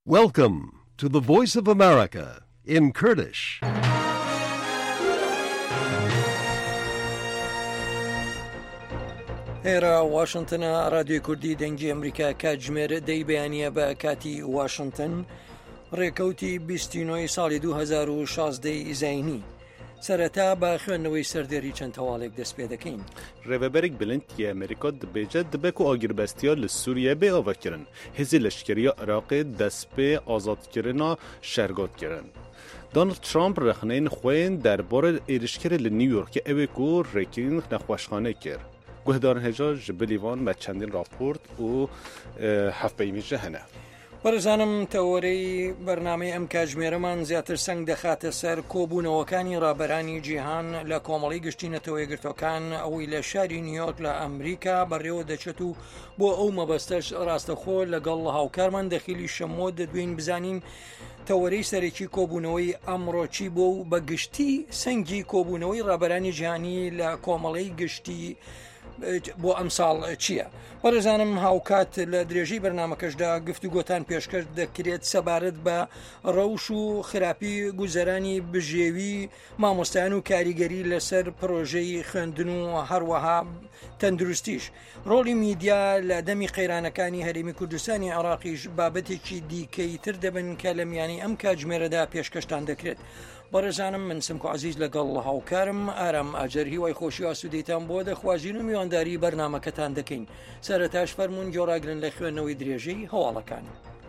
Welcome to the Voice of America in Kurdish. هێرا واشنگتنە رادیۆی کوردی دەنگی ئەمریکا کاتژمێر دەی بەیانیە بە کاتی واشنگتن ڕێکەوتی 29 ساڵی 2016 زینی سەرەتا بە خوێندنەوەی سەردێری چەند تەواڵێک دەست پێ دەکەین. ڕێبەرێک بلندی ئەمریکا دەبێژە دەبێت و ئاگربەستیە لە سووریە بێ ئاڤاکردن هێزی لەشکریە عێراقی دەست پێ ئازادکردنا شەرگۆتکردن. دونالد ترامپ رەخنەین خوێن دەربارە ئێرشکردە لە نیویۆرکە ئەوێک و ڕێکردن نەخۆشخانە کرد. گوهدارن هێژا ji bilîvan me çendîn raport û hevpeyîmî ji hene. بەڕێزانم تەوەرەی بەرنامەی ئەم کاتژمێرەمان زیاتر سەنگ دەخاتە سەر کۆبوونەوەکانی ڕابەرانی جیهان لە کۆمەڵی گشتی نەتەوە یەکگرتوەکان ئەوەی لە شاری نیویۆرک لە ئەمریکا بەڕێوە دەچێت و بۆ ئەو مەبەستەش ڕاستەخۆ لەگەڵ هاوکارمان دەخیلی شەمۆ دەدوین بزانین تەوەرەی سەرەکی کۆبوونەوەی ئەمڕۆ چی بۆ و بە گشتی سەنگی کۆبوونەوەی ڕابەرانی جیهانی لە کۆمەڵی گشتی بۆ ئەم ساڵ چییە؟ بەڕێزانم هاوکات لە درێژەی بەرنامەکەشدا گفتوگۆتان پێشکەش دەکرێت سەبارەت بە ڕەوش و خراپی گوزەرانی بژێوی مامۆستایان و کاریگەری لەسەر پرۆژەی خوێندن و هەروەها تەندروستیش. ڕۆڵی میدیا لە دەمی قەیرانەکانی هەرێمی کوردستانی عێراقیش بابەتێکی دیکەی تر دەبن کە لە میانی ئەم کاتژمێرەدا پێشکەشتان دەکرێت. بەڕێزانم من سمکو عزیز لەگەڵ هاوکارم ئارام ئاجەر هیوای خۆشی ئاسوودەیتان بۆ دەخوازیین و میوانداری بەرنامەکەتان دەکەین. سەرەتاش فەرموون گۆڕاگرن لە خوێندنەوەی درێژەی هەواڵەکان.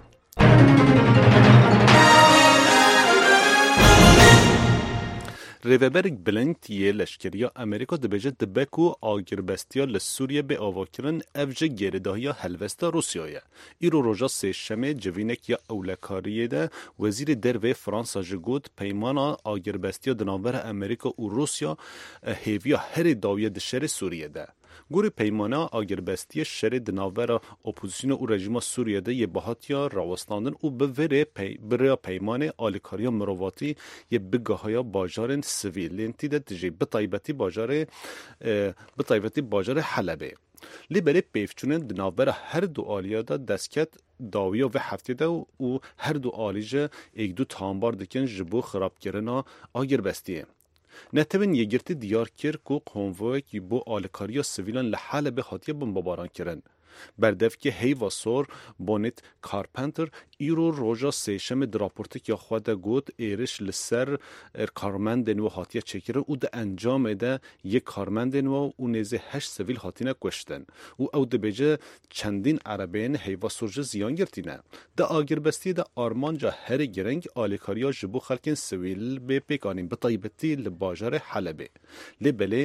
Rêveberek bilindiyê leşkeriya Amerîka dibêje dibe ku agiribestiya li Sûriye bê avakirin ev ji gêrîdahiya helbesta Rûsyayê. Îro roja sêşemê civînek ya ewlekariyê de Wezîrê Dervê Fransa ji got peymana agiribestiya di navbera Amerîka û Rûsya hêviya herê dawiye di şerê Sûriyê de. Gorî peymana agiribestiya şerê di navbera opozisyona û rejima Sûriyê de yê bihatiya rawestandin û bi vê rêya peymanê alîkariya mirovatî yê bigahaya bajarên sivîlên tî de dijî bi taybetî bajarê Helebê. Lê berê pêvçûnên di navbera her du aliya da destket dawiya vê heftê de û her du alî ji êkdû tambar dikin ji bo xirabkirina agiribestiyê. Netewên yêgirtî diyar kir ku konvoyekî bo alîkariya sivîlan li Helebê hatiye bombebaran kirin. Berdevkê heyva sor Bonnet Carpenter îro roja sêşemê di raportekî xwe de got êriş li ser karmendên we hatiye çêkirin û di encamê de yê karmendên we û nêzî 8 sivîl hatine kuştin û ew dibêje çendîn erebeyên heyva sor ji ziyan girtîne. Di agiribestiyê de armanca herê giring alîkariya ji bo xelkên sivîl bê pêkanîn bi taybetî li bajarê Helebê. Lê belê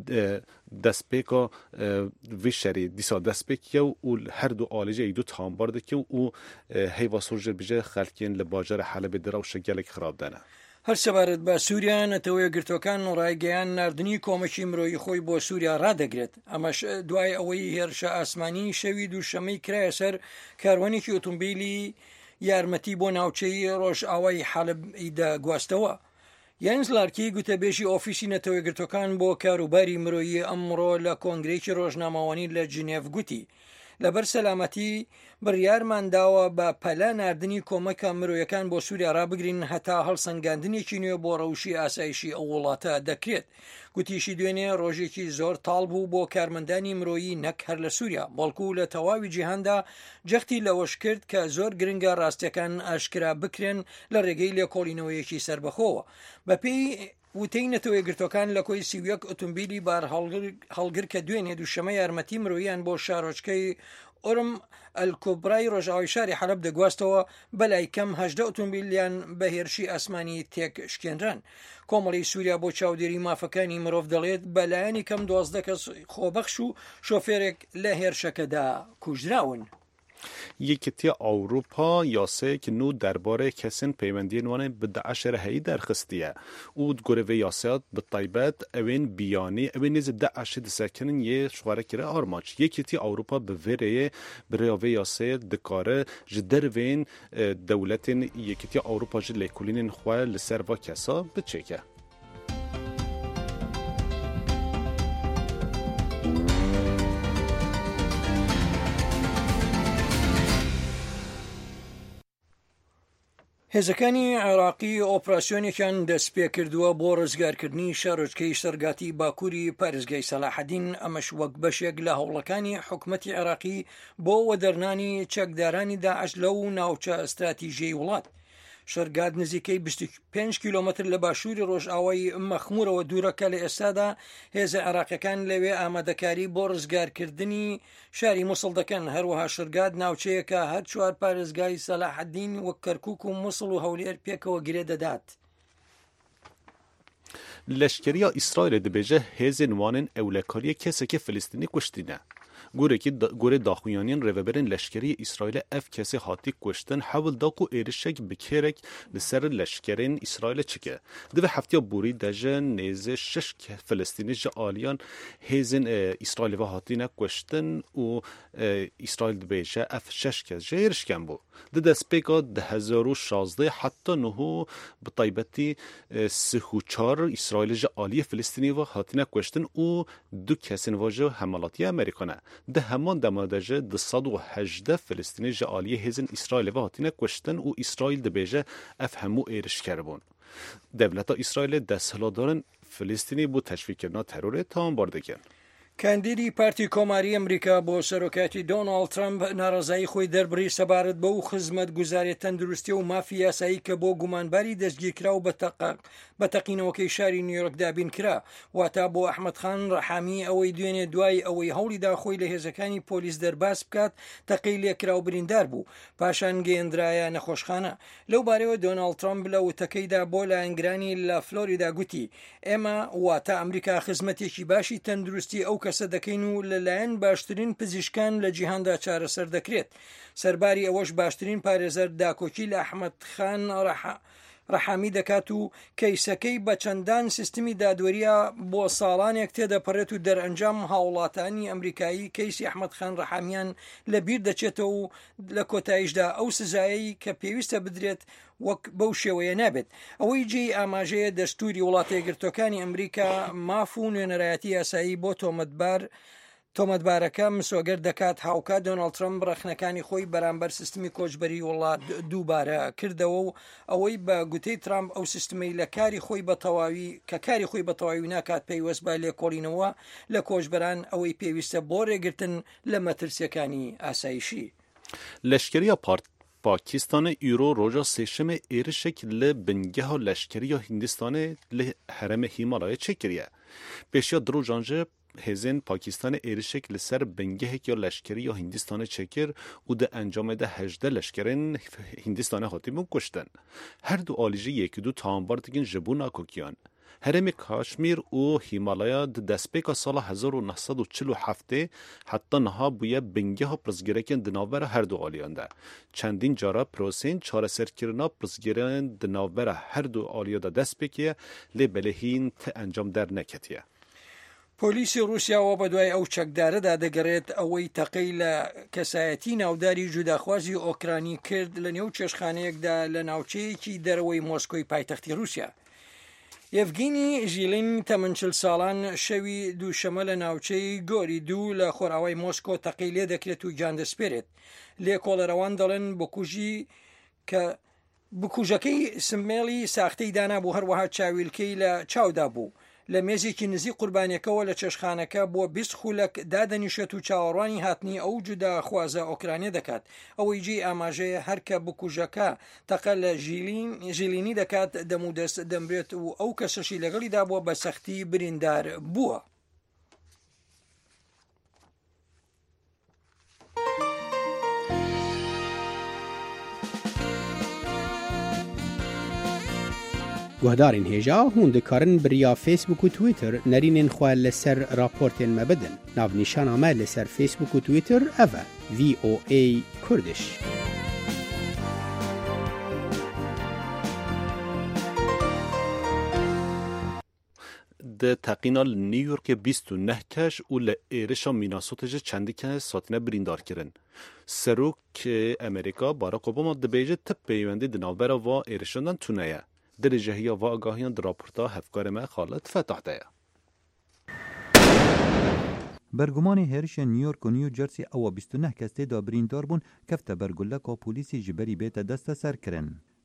destpêka vê şerê dîsa destpêkiye û her du alîje êdû tambar dike û heyva sor ji bêje xelkên li bajarê Helebê di rewşa gelek xirab dene. هەر سەبارەت بە سووریا نەتەوە یەکگرتوەکان ڕایگەیان نردنی کۆمەکی مرۆیی خۆی بۆ سووریا ڕادەگرێت. ئەمەش دوای ئەوەی هێرشە ئاسمانی شەوی دووشەمەی کرایە سەر کاروانێکی ئۆتۆمبیلی یارمەتی بۆ ناوچەی ڕۆژئاوای حەلەبیدا گواستەوە. یانز لارکی گوتەبێژی ئۆفیسی نەتەوە یەکگرتوەکان بۆ کاروباری مرۆیی ئەمڕۆ لە کۆنگرێکی ڕۆژنامەوانی لە جنێڤ گوتی لەبەر سەلامەتی بڕیارمان داوە بە پەلا نردنی کۆمەکە مرۆیەکان بۆ سووریا ڕابگرین هەتا هەڵسەنگاندنێکی نوێ بۆ ڕەوشی ئاسایشی ئەو وڵاتە دەکرێت. گوتیشی دوێنێ ڕۆژێکی زۆر تاڵ بوو بۆ کارمەندانی مرۆیی نەک هەر لە سووریا بەڵکو لە تەواوی جیهاندا جەختی لەوەش کرد کە زۆر گرنگە ڕاستیەکان ئاشکرا بکرێن لە ڕێگەی لێکۆڵینەوەیەکی سربەخۆوە. بەپێی وتەی نەتەوە یەکگرتوەکان لە کۆی 31 ئۆتۆمبیلی بار هەڵگر کە دوێنێ دووشەمە یارمەتی مرۆییان بۆ شارۆچکەی ئۆرم ئەلکۆبرای ڕۆژئاوای شاری حەلەب دەگواستەوە بەلای کەم 18 ئۆتۆمبیلیان بە هێرشی ئاسمانی تێک شکێنران. کۆمەڵی سووریا بۆ چاودێری مافەکانی مرۆڤ دەڵێت بەلایەنی کەم 12 کەس خۆبەخش و شۆفێرێک لە هێرشەکەدا کوژراون. Yekîtiya Awropa yasayekî nû derbarê kesên peywendiyên wan bi Daişê re heyî derxistiye û gorê vê yasaya bi taybet evên biyanî evên nêzî Daişê disekirin yê xwarekî re armanc. Yekîtiya Awropa bi vê rêyê bi rêya vê yasayê dikare ji dervên dewletên Yekîtiya Awropa ji lêkolînên xwe li ser va kesa biçêke. هێزەکانی عێراقی ئۆپراسیۆنێکیان دەست پێ کردووە بۆ ڕزگارکردنی شارۆچکەی سەرگاتی باکووری پارێزگای سەلاحەدین، ئەمەش وەک بەشێک لە هەوڵەکانی حکوومەتی عێراقی بۆ وەدەرنانی چەکدارانی داعش لەو ناوچە ئەستراتیژیەی وڵات. شەرگاد نزیکەی 25 کیلۆمەتر لە باشووری ڕۆژئاوای مەخمورەوە دوورەکە لە ئێستادا هێزە عێراقیەکان لەوێ ئامادەکاری بۆ ڕزگارکردنی شاری مووسڵ دەکەن. هەروەها شەرگاد ناوچەیەکە هەر چوار پارێزگای سەلاحەدین وەک کەرکووک و مووسڵ و هەولێر پێکەوە گرێ دەدات. لشکریya İsrail'e dibêje hêzên wanên ewlekariyê kesekê Filîstînî kuştîne. Gorê daxuyaniyên rêveberên leşkeriyê İsrail'e ev kesê hatî kuştin hewil da ku êrişek bi kêrek li ser leşkerên İsrail'e çike. Di vê heftiya borî de ji nêzê 6 Filîstînî ji aliyan hêzên İsrailê ve hatîne kuştin û İsrail dibêje ev 6 kes ji êrişken bû. Di destpêka 2016 heta niho bi taybetî 34 İsrailî ji aliyê Filîstînî ve hatîne kuştin û 2 kesên ve ji hemalatiya Amerîkan e. Di heman dema de ji 218 Filîstînî ji aliyê hêzên İsrailê ve hatîne kuştin û İsrail dibêje ev hemû êrişker bûn. Devleta İsrailê desthilatdarên Filîstînî bû teşvîkkirina terorê tambar dikin. کاندیدی پارتی کۆماری ئەمریکا بۆ سەرۆکاتی دۆناڵد ترامپ ناڕەزایی خۆی دەربڕی سەبارەت بەو خزمەت گوزارێ تەندروستی و مافی یاسایی کە بۆ گومانباری دەستگیرکرا و بە تەقینەوەکەی شاری نیویۆرک دابین کرا، واتە بۆ ئەحمەد خان ڕەحامی ئەوەی دوێنێ دوای ئەوەی هەوڵیدا خۆی لە هێزەکانی پۆلیس دەرباس بکات تەقەی لێکرا و بریندار بوو پاشان گەیەندرایە نەخۆشخانە. لەو بارەوە دۆناڵد ترامپ لە وتەکەیدا بۆ لایەنگرانی لە فلۆریدا گوتی ئێمە واتە ئەمریکا خزمەتێکی باشی تەندروستی ئەو کەسە دەکەین و لەلایەن باشترین پزیشکان لە جیهاندا چارەسەر دەکرێت. سەرباری ئەوەش باشترین پارێزەر داکۆکی لە ئەحمەد خان ڕەحامی دەکات و کەیسەکەی بە چەندان سیستمی دادوەریە بۆ ساڵانێک تێدەپەڕێت و دەرئەنجام هاوڵاتانی ئەمریکایی کەیسی ئەحمەد خان ڕەحامیان لەبیر دەچێتەوە و لە کۆتاییشدا ئەو سزایی کە پێویستە بدرێت وەک بەو شێوەیە نابێت. ئەوەی جێی ئاماژەیە دەستوری وڵاتە یەکگرتوەکانی ئەمریکا ماف و نوێنەرایەتی یاسایی بۆ تۆمەتبارەکە مسۆگەر دەکات. هاوکات دۆناڵد ترامپ ڕەخنەکانی خۆی بەرامبەر سیستمی کۆچبەری وڵات دووبارە کردەوە و ئەوەی بە گوتەی ترامپ ئەو سیستمەی لە کاری خۆی بە تەواوی ناکات پێیوەست بە لێکۆڵینەوە لە کۆچبەران ئەوەی پێویستە بۆ ڕێگرتن لە مەترسیەکانی ئاسایشی. لشکریya Pakistanê îro roja sêşemê êrişek li bingeha leşkeriya Hindistanê li herêmê Himalayê çêkiriye. Pêşiya drojan ji hêzên Pakistanê êrişek li ser bingehek ya leşkeriya Hindistanê çêkir û di encamê de 18 leşkerên Hindistanê hatibûn kuştin. Her du alî jî yekî du tawanbar dikin ji bo nakokiyan. Herêmê Kaşmîr û Himalaya di destpêka sala 1947 heta niha bûye bingeha pirsgirêkên di navbera her du aliyan de. Çendîn cara prosên çareserkirina pirsgirên di navbera her du aliya de dest pêkiye lê belehîn ti encam derneketiye. پۆلیسی رووسیاوە بە دوای ئەو چەکدارەدا دەگەڕێت ئەوەی تەقەی لە کەسایەتی ناوداری جوداخوازی ئۆکرانی کرد لە نێو چێشخانەیەکدا لە ناوچەیەکی دەرەوەی مۆسکۆی پایتەختی رووسیا. یەڤگینی ژیلین تەمەن 40 ساڵان شەوی دووشەمە لە ناوچەی گۆری دوو لە خۆراوای مۆسکۆ تەقەی لێ دەکرێت و گیان دەسپێرێت. لێ کۆڵەرەوان دەڵێن بکوژەکەی سمێڵی ساختەی دانابوو، هەروەها چاویلکەی لە چاودا بوو. لە مێزێکی نزیک قوربانیەکەوە لە چێشخانەکە بۆ 20 خولەک دادەنیشێت و چاوەڕوانی هاتنی ئەو جوداخوازە ئۆکرانیە دەکات. ئەوەی جێی ئاماژەیە هەرکە بکوژەکە تەقە لە ژیلینی دەکات دەمودەست دەمرێت و ئەو کەسەشی لەگەڵیدا بووە بە سەختی بریندار بووە. گوهدارین هێژا هون دەکارن بریا فیسبوک و تویتر نەرینên xwe li ser raportên me bidin. Navnîşana me li ser Facebook û Twitter ev e VOA Kurdish. Di teqîna li New Yorkê 29 keş û li êrişa Minnesota jî çendî kes hatine birîndar kirin. Serok Amerîka Barack Obama dibêje tip peywendî di navbera va êrişandan tune ye. Derecehiya va agahiyan di raporta hevkarê me Xalit Fetah de ye. Bergumanê herişên New York û New Jersey ewa 29 kes têda birîndar bûn kefte berguleka polîsê ji berî bête desteserkirin.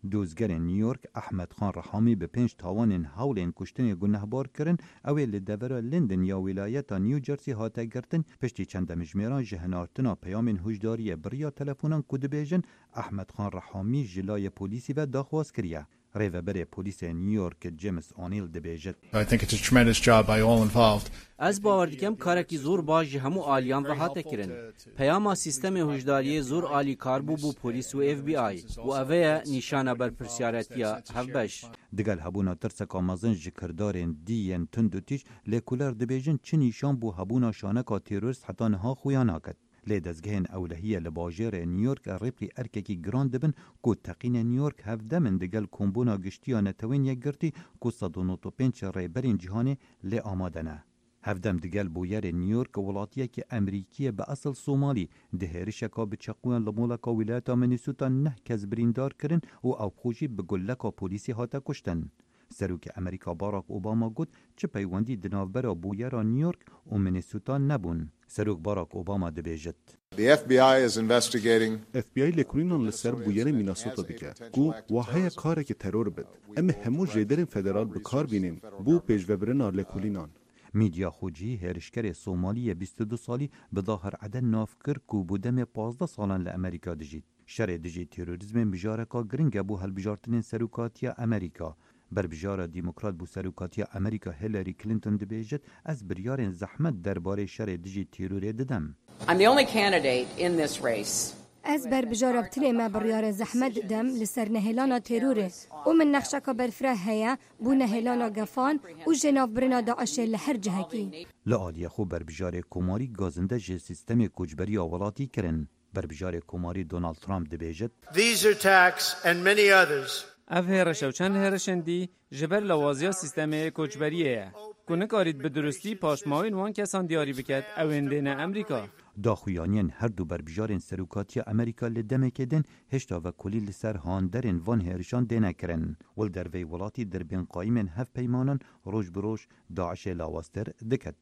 دوزگر نیویورک احمد خان رحامی به 5 تاوان هولین کشتن گنهبار کرن اوی لدور لندن یا ولایت نیوجرسی هاته گرتن پشتی چند مجمران جهنارتنا پیام هجداری بریا تلفونان کد بیجن احمد خان رحامی جلای پلیسی و داخواست کریه. ریوبر پلیس نیویورک جیمز آنیل دبیجت. I think it's a tremendous job by all involved. از باور دکم کارکی زور باج همو آلیان و هاته کرن. پیام سیستم هجداری زور آلی کار بو پلیس و اف بی آی و اوه نشانه بر پرسیارتیا هفبش. دگل هبونا ترسکا مزن جکردارن دیین تندوتیش لیکولر دبیجن چه نشان بو هبونا شانکا تیروریست حتی نها خویانا کد. لی دزگهن اولهیه لباجر نیویورک ریپلی ارککی گراند بن کو تقین نیویورک هفده من دگل کمبونا گشتیا نتوین یک گرتی کو 195 ریبرین جهانی لی آماده نه. هفدم دگل بویر نیویورک ولاتیه که امریکیه به اصل سومالی دهرشکا به چقوان لمولکا ولایتا منیسوتا نه کس بریندار کرن و او خوشی به گلکا پولیسی هاتا کشتن. سروک امریکا باراک اوباما گفت چه پیوندی دناوبرا بویرا نیویورک و منیسوتا نبون. سروک باراک اوباما دبیجت. The FBI is investigating. FBI لکرینان لسر بویر میناسوتا دیگه گو واهی کاره که ترور بد اما همو جیدرین فدرال بکار بینین بو پیجوبرنا لکولینان. میدیا خوجی هرشکر سومالی 22 سالی به ظاهر عدن نافکر کو بودم 15 سالان لامریکا دجید. شر دجی تروریسم بجارکا گرینگ بو هل بجارتنین سروکاتیا امریکا. بر بجار دیموکرات بو سروکاتی امریکا هیلاری کلینتون دبیجت از بریار زحمت درباره شر دیجی تیروری ددم. I'm the only candidate in this race. از بر بجار بتلی ما بریار زحمت دم لسر نهلانا تیروره و من نخشکا برفره هیا بو نهلانا گفان و جناف برنا داعش لهر جهکی. لعالی خو بر بجار کماری گازنده جه سیستم کجبری آولاتی کرن. بر بجار کماری دونالد ترامپ دبیجت. These attacks and many others. اف هرش و چند هرشندی جبر لوازیا سیستم کوچبریه کنه کارید به درستی پاشماوین وان کسان دیاری بکد اوندین امریکا داخویانین هر دو بربجارین سروکاتی امریکا لدمه کدن هشتا و کلی لسر هاندرین وان هرشان دینه کرن ول در وی ولاتی در بین قایمن هف پیمانن روش بروش داعش لاواستر دکد.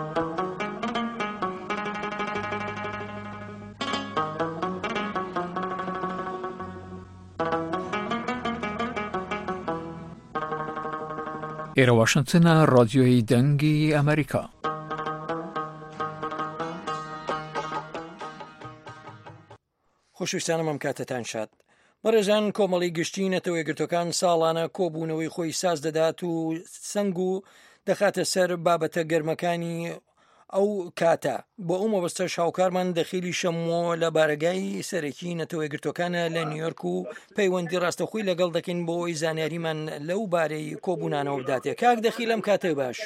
ایرا واشنگتن رادیوی دنگی امریکا. خۆشویستانم ئەم کاتتان شاد. بەڕێزان کۆمەڵی گشتینەتەوە یەکگرتوەکان ساڵانە کۆبوونەوەی خۆی ساز دەدات و سنگ و دەخاتە سەر بابەتە گەرمەکانی ئەو کاتە بۆ ئەو مەبەستە شاوکارمان دەخیلی شەمۆ لە بارگای سەرەکی نەتەوە یەکگرتوەکانە لە نیویۆرک و پەیوەندی ڕاستەخۆی لەگەڵ دەکەین بۆ ئەوی زانیاریمان لەو بارەی کۆبوونانەوە بداتێ. کاک دەخیل ئەم کاتە باش.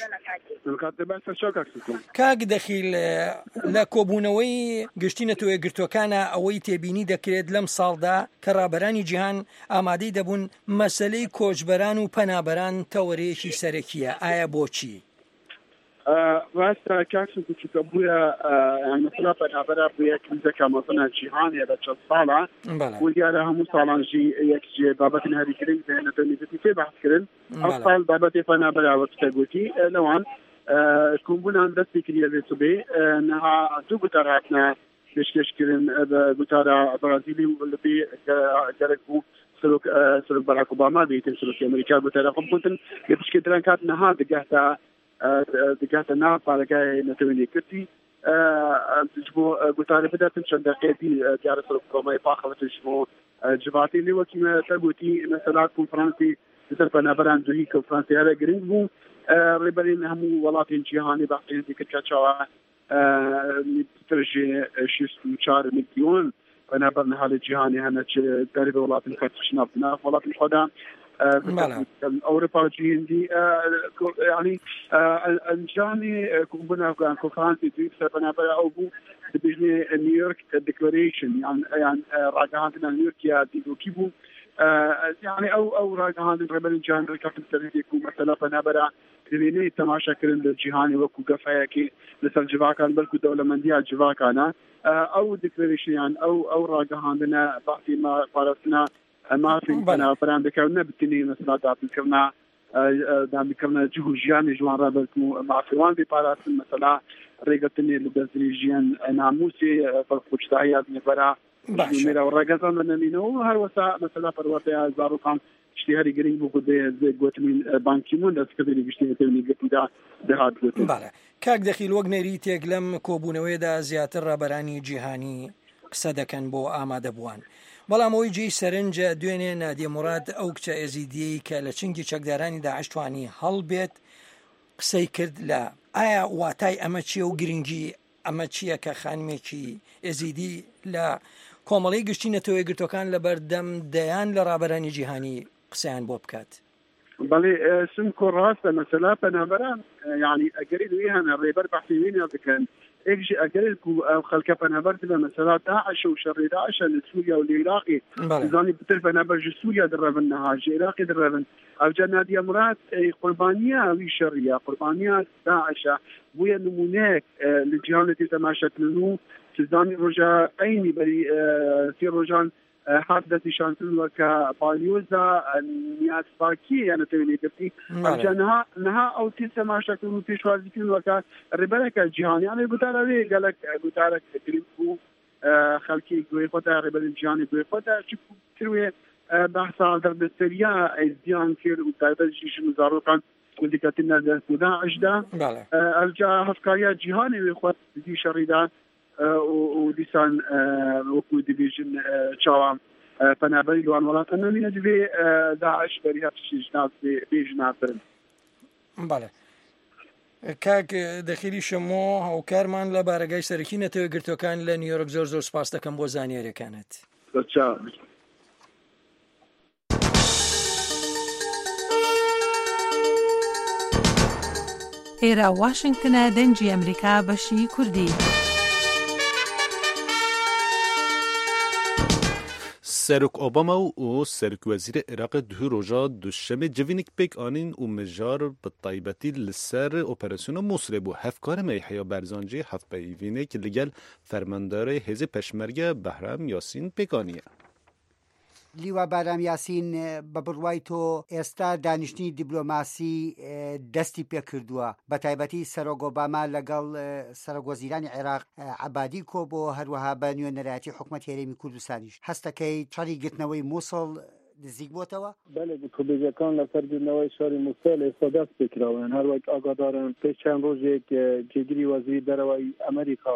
کاک دەخیل لە کۆبوونەوەی گشتینەتەوە یەکگرتوەکانە ئەوەی تێبینی دەکرێت لەم ساڵدا کە ڕابەرانی جیهان ئامادەی دەبوون مەسەلەی کۆچبەران و پەنابەران تەوەرەیەکی سەرەکیە. ئایا بۆچی؟ واستا كاكسو كتو بويا يعني مثلا بنابرا بويا كنزكا مثلا جيهانية بچه صالة وليالا همو صالان جي يكجي بابتنا هذه كرين زينا تنميزتي في بحث كرين أفضل بابتي فنابرا وكتاقوتي لوان كنبونا عن دستي كريا بيسوبي نها دو قطاراتنا بشكش كرين قطارة برازيلي والبي جاركو سلوك باراك أوباما بيتم سلوك أمريكا قطارة خمكنتن يبشكي درانكات نها دقاهتا دقات النار على جاي نتويني كتي تجمو قطار بدأت نشان دقيقتي جارس الحكومة يفاخر تجمو جباتي اللي وكما تقولتي مثلا كونفرنسي تسربنا بران دوهي كونفرنسي على جرينبو ريبرين همو ولاتين جيهاني باقين دي كتشاوا ترجي شيس مشار مليون أنا برنا هذا جيهاني هنا تقريبا ولاتين فتشنا بنا ولاتين خدام أوروبا جيندي يعني الجاني كومبنا كونفرنسي دي سبنا بلا أوبو بيجني نيويورك ديكلاريشن يعني راجعنا نيويورك يا ديو كيبو يعني أو راجعنا ربنا جان ركبت تريدي كوم مثلا بنا بلا تبيني تماشى كرن الجهاني وكو كفاية مثل جواكان بلكو دولة مندية جواكانا أو ديكلاريشن يعني أو راجعنا بعد ما فارسنا ما في أنا فران بكرنا بتني مثلا دام بكرنا جهوجيان جوان رابطو مع فيوان ببارات مثلا ريقتني لبزريجيان ناموسي فالخوشتايات نفرا میره و رگزان منینو هر وسا مثلا پروته زاروقان اشتهاری گرینگ بو ده گوتمین بانکیمون دست کدی گشتی تونی گپیدا ده هات گوتن بله کاک دخیل وەک نەریتێک لەم کۆبوونەوەیدا زیاتر ڕابەرانی جیهانی قسە دەکەن بۆ ئامادەبووان بەڵام ئەوەی جێی سەرنجە دوێنێ نادیە موراد ئەو کچە ئێزیدیەی کە لە چنگی چەکدارانی داعش توانی هەڵبێت قسەی کرد لە ئایا واتای ئەمە چیە و گرنگی ئەمە چییە کە خانمێکی ئێزیدی لە کۆمەڵی گشتی نەتەوەی گرتوەکان لە بەردەم دەیان لە ڕابەرانی جیهانی قسەیان بۆ بکات بەڵێ سمکۆ ڕاستە مەسەلا پەنابەران یعنی ئەگەری دوی هەنە ڕێبەر بەحثیوینە بکەن ئێکژی ئەگەرێت ئەو خەڵکە پەنابەر بە مەسەلا داعش و شەڕی داعشە لە سووریا و لە عێراقی زانی بتر پەنابەر ji سووریا درڕەبن نەها ji عێراقی درڕەبن ئەوجا نادیە موراد قوربانیە ئەوی شەڕیە قوربانیە داعشە بوویە نمونەیەک لە جیهانێتی تەماشەکردن و زانی ڕۆژە عینی بەری سی ڕۆژان هات دەستیشان کردووەکە بالیۆزە نیازپاکی یانە تەوێنێ گرتی ئەوجا نەها ئەو تی تەماشەکردن و پێشوازی کردووەکە ڕێبەرێکە جیهانیانێ گوتارەوێ گەلک گوتارێک گرنگ بوو خەڵکی گوێی خۆتا ڕێبەری جیهانی گوێی خۆتا چ کروێ بەحسا دەردەستەریە ئەیزیان کرد و تایبەتیشن و زاڕۆکان وەدیکەتنە دەست و داعشدا ئەوجا هەفکاریە جیهانی وێ خۆت دی شەڕیدا و دیسان وەکو دیبێژن چاوام پەنابەری لەوان وڵاتە نەمینە دوێ داعش بەری هەفتشیژناس بێژناترن بەڵێ کاک دەخیلی شەمۆ هاوکارمان لە بارەگای سەرەکی نەتەوەی گرتوەکان لە نیویۆرک زۆر سوپاس دەکەم بۆ زانیاریەکانت ئێرە واشنگتنە دەنجی ئەمریکا بەشی کوردی سرک اوباما و سرک وزیر عراق دو روزا دوشنبه جوینک پک آنین و مجار به طیبتی لسر اپراسیون موصل بو هفکار میحیا برزانجی هفت پیوینه که لگل فرماندار حزب پشمرگه بهرام یاسین پکانیه لیوا بارام یاسین بە بڕوای تۆ ئێستا دانیشتنی دیبلۆماسی دەستی پێکردووە بە تایبەتی سەرۆک ئۆباما لەگەڵ سەرۆکوەزیرانی عێراق عەبادی کۆبوو هەروەها بە نوێنەرایەتی حکومەت هێرێمی کوردستانیش هەستەکەی چڕی گرتنەوەی مووسڵ نزیک بۆتەوە بەڵێ کۆبێژەکان لەسەر گرتنەوەی شاری مووسڵ ئێستا دەست پێکراون هەروەک ئاگادارن پێش چەند ڕۆژێک جێگیری وەزیری دەرەوەی ئەمریکا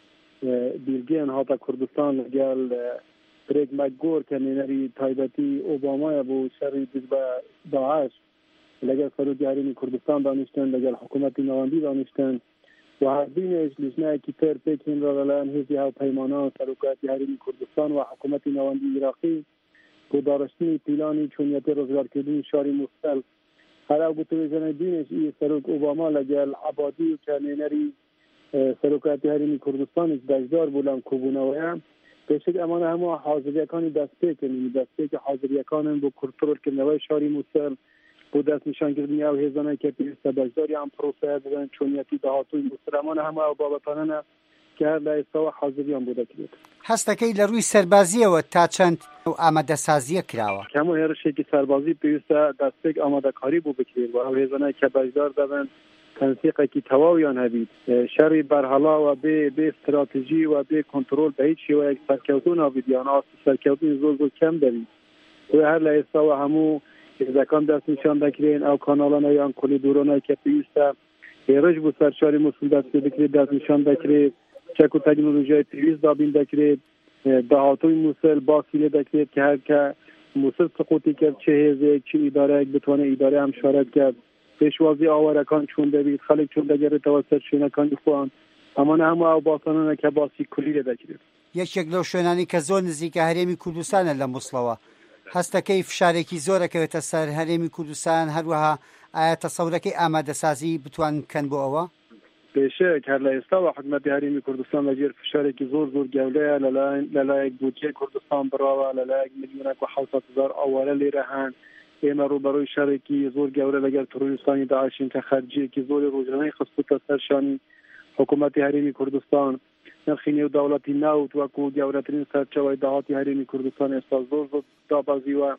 بیرگێن هاتە کوردستان لەگەڵ برێک مەکگۆر کە نێنەری تایبەتی ئۆبامایە بۆ شەڕی دز بە داعش لەگەڵ سەرۆکی هەرێمی کوردستان دانیشتن لەگەڵ حکوومەتی ناوەندی دانیشتن و هەردوینێش لیژنەیەکی تر پێکهێنرا لەلایەن هێزی هاوپەیمانان سەرۆکاتی هەرێمی کوردستان و حکوومەتی ناوەندی عێراقی بۆ داڕشتنی پیلانی چۆنیەتی ڕزگارکردنی شاری مووسڵ هەر ئەو گوتوێژەنە دینێش ئی سەرۆک ئۆباما لەگەڵ عەبادی و کە نێنەری سەرۆکاتی هەرێمی کوردستانیش بەشدار بوو لەم کۆبوونەوەیە پێشک ئەمانە هەموو حاضریەکانی دەستپێکردنی دەستپێکی حاضریەکانن بۆ کورتترۆلکردنەوەی شاری مووسڵ بۆ دەستنیشانکردنی ئەو هێزانەی کە پێویستە بەشداری ئەم پرۆسەیە ببن چۆنیەتی داهاتووی مووسڵ ئەمانە هەموو ئەو بابەتانەنە کە هەر لە ئێستاوە حاضریان بۆ دەکرێت هەستەکەی لە ڕووی سەربازیەوە تا چەند ئامادەسازیە کراوە هەموو هێرشێکی سەربازی پێویستە دەستپێک ئامادەکاری بۆ بکرێت بۆ ئەو هێزانەی کە بەشدار دەبن تەنسیقێکی تەواویان هەبیت شەڕی بەرهەڵاوە بێ استراتیژی و بێ کۆنتڕۆل بە هیچ شێوەیەک سەرکەوتو نابێت یان ئاستی سەرکەوتنی زۆر کەم دەبیت هەر لە ئێستاوە هەموو هێزەکان دەستنیشان دەکرێن ئەو کاناڵانە یان کۆلیدۆرانەی کە پێویستە هێرش بۆ سەر شاری مووسڵ دەست پێ بکرێت دەستنیشان دەکرێت چەک و تەکنۆلۆژیای پێویست دابین دەکرێت داهاتووی مووسڵ باسی لێ دەکرێت کە هەر کە مووسڵ سقوطی کرد چه هێزێک چه ئیدارەیەک بتوانێت ئیدارە ئەم شارەت کرد پێشوازی ئاوارەکان چۆن دەبیت خەڵک چۆن دەگەڕێتەوە سەر شوێنەکانی خۆیان ئەمانە هەموو ئەو باسانانە کە باسی کولی لێ دەکرێت یەکێک لەو شوێنانی کە زۆر نزیکە هەرێمی کوردستانە لە مووسڵەوە هەستەکەی فشارێکی زۆرەکەوێتە سەر هەرێمی کوردستان هەروەها ئایا تەسەورەکەی ئامادەسازی بتوان بکەن بۆ ئەوە پێشەیەک هەر لە ئێستاوە حکومەتی هەرێمی کوردستان لەژێر فشارێکی زۆر گەورەیە لەلایەک بودجێ کوردستان بڕاوە لەلایەک ملیۆنێک و 700,000 ئاوارە لێرە هەن ئێمە ڕوبەڕۆی شەڕێکی زۆر گەورە لەگەڵ تۆریستانی داعشین کە خەرجیەکی زۆری ڕۆژانەی خستوتە سەر شانی حکوومەتی هەرێمی کوردستان نرخی نێودەوڵەتی ناوت وەکو گەورەترین سەرچەوەی داهاتی هەرێمی کوردستان ئێستا زۆر دابەزیوە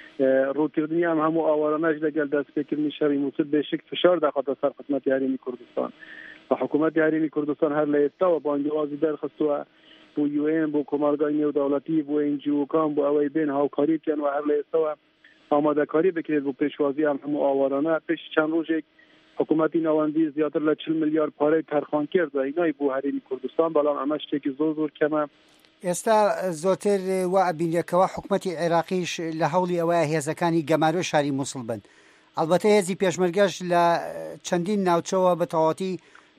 ڕووکردنی ئەم هەموو ئاوارانەش لەگەڵ دەستپێکردنی شەڕی مووسڵ بێشک فشار داخاتە سەر حکوومەتی هەرێمی کوردستان و حکوومەتی هەرێمی کوردستان هەر لە ئێستاوە بانگوازی دەرخستووە بۆ UN بۆ کۆمەڵگای نێودەوڵەتی بۆ NGOکان بۆ ئەوەی بێن هاوکاری بکەن و هەر لە ئێستاوە ئامادەکاری بکرێت بۆ پێشوازی ئەم هەموو ئاوارانە. پێش چەند ڕۆژێک حکوومەتی ناوەندی زیاتر لە 40 میلیارد پارەی تەرخان کرد هینای بۆ هەرێمی کوردستان، بەڵام ئەمە شتێکی زۆر کەمە. ئێستا زۆرتر وا ئەبینێکەوە حکوومەتی عێراقیش لە هەوڵی ئەوەیە هێزەکانی گەمارۆی شاری مووسڵ بن. ئەلبەتە هێزی پێشمەرگەش لە چەندین ناوچەوە بە تەواوەتی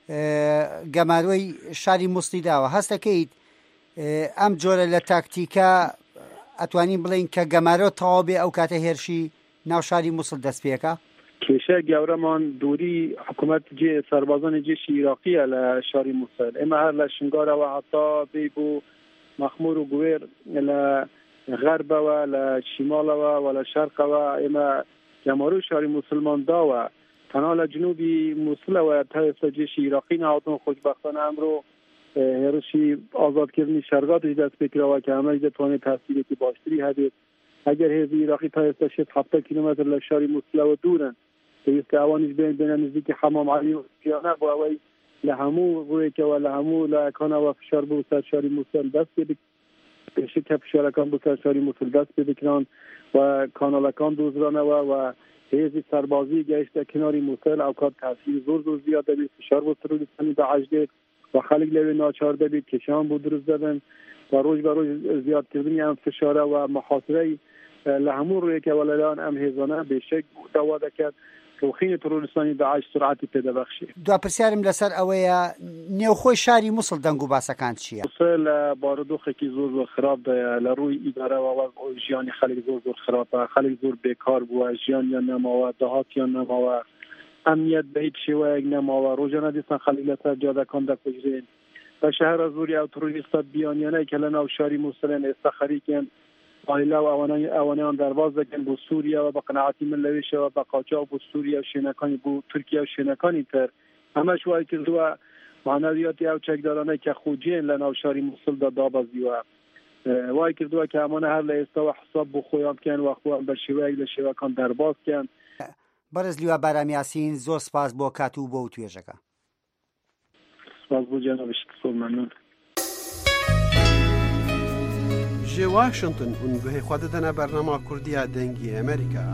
گەمارۆی شاری مووسڵی داوە. هەستەکەیت ئەم جۆرە لە تاکتیکە ئەتوانین بڵین کە گەمارۆ تەواو بێ ئەو کاتە هێرشی ناو شاری مووسڵ دەست پێکە؟ کێشە گەورەمان دووری حکوومەت سەربازانی جێشی عێراقیە لە شاری مووسڵ. ئێمە هەر لە شنگارەوە هەتا بێ بۆ مەخمور و گوێر لە غەربەوە لە شیماڵەوە و لە شەرقەوە ئێمە گەمارۆی شاری مووسڵمان داوە. تەنها لە جنوبی مووسڵەوە تا ئێستا جێشی عێراقی نهاتن. خۆشبەختانە ئەمڕۆ هێرشی ئازادکردنی شەرقاتش دەست پێکراوە کە ئەمەش دەتوانێت تاسیرێکی باشتری هەبێت. ئەگەر هێزی عێراقی تا ئێستا 7 کیلۆمتر لە شاری مووسڵەوە دوورن، پێویستە ئەوانیش بێنە نزیکی حەمام عەلی و پیانە بۆ ئەوەی لە هەموو ڕوویەکەوە لە هەموو لایەکانەوە فشار بۆ سەر شاری مووسڵ دەست پێ پێشکە فشارەکان بۆ سەر شاری مووسڵ دەست پێ بکران و کاناڵەکان دۆزرانەوە و هێزی سەربازی گەیشتە کناری مووسڵ. ئەو کات تاثیر زۆر زیاد دەبێت، فشار بۆ تروریستانی داعش دێت و خەڵک لەوێ ناچار دەبێت کێشان بۆ دروست دەبن و ڕۆژ بە ڕۆژ زیادکردنی ئەم فشارە و محاصرەی لە هەموو ڕوویەکەوە لەلایەن ئەم هێزانە بێشک داوا دەکات ڕوخینی تروریستانی داعش سرعتی پێدەبەخشێت. دوپرسیارم لەسەر ئەوەیە نێوخۆی شاری مووسڵ دەنگ و باسەکان چییە؟ لە بارودۆخێکی زۆر خراپدایە لە ڕووی ئیدارەوە ژیانی خەڵک زۆر خراپە. خەڵک زۆر بێکار بووە، ژیانیان نەماوە، داهاتیان نەماوە، ئەمنیەت بە هیچ شێوەیەک نەماوە. ڕۆژانە دیسان خەڵک لەسەر جادەکان دەکوژرێن. بە شەهرە زۆری ئەو تروریستە بیانیانەی کە لە ناو شاری مووسڵن ئێستا خەریکن ئایلا و ئەوانیان دەرباز دەکەن بۆ سووریا و بە قەنەعەتی من لەوێشەوە بە قاچاق بۆ سووریا و شوێنەکانی بۆ تورکیا و شوێنەکانی تر. ئەمەش وای کردووە معنەویاتی ئەو چەکدارانەی کە خوجێن لە ناو شاری مووسڵدا دابەزیوە. وای کردووە کە ئەمانە هەر لە ئێستاوە حساب بۆ خۆیان بکەن و خۆیان بە شێوەیەک لە شێوەکان دەرباز بکەن. بەرز لیوا بارام یاسین، زۆر سپاس بۆ کات و بۆ توێژەکە. سپاس بۆ جەنابیش، زۆر مەمنون. جێ واشنگتن هون گوهی خوددەنە بەرنامە کوردیە دەنگی ئەمریکا.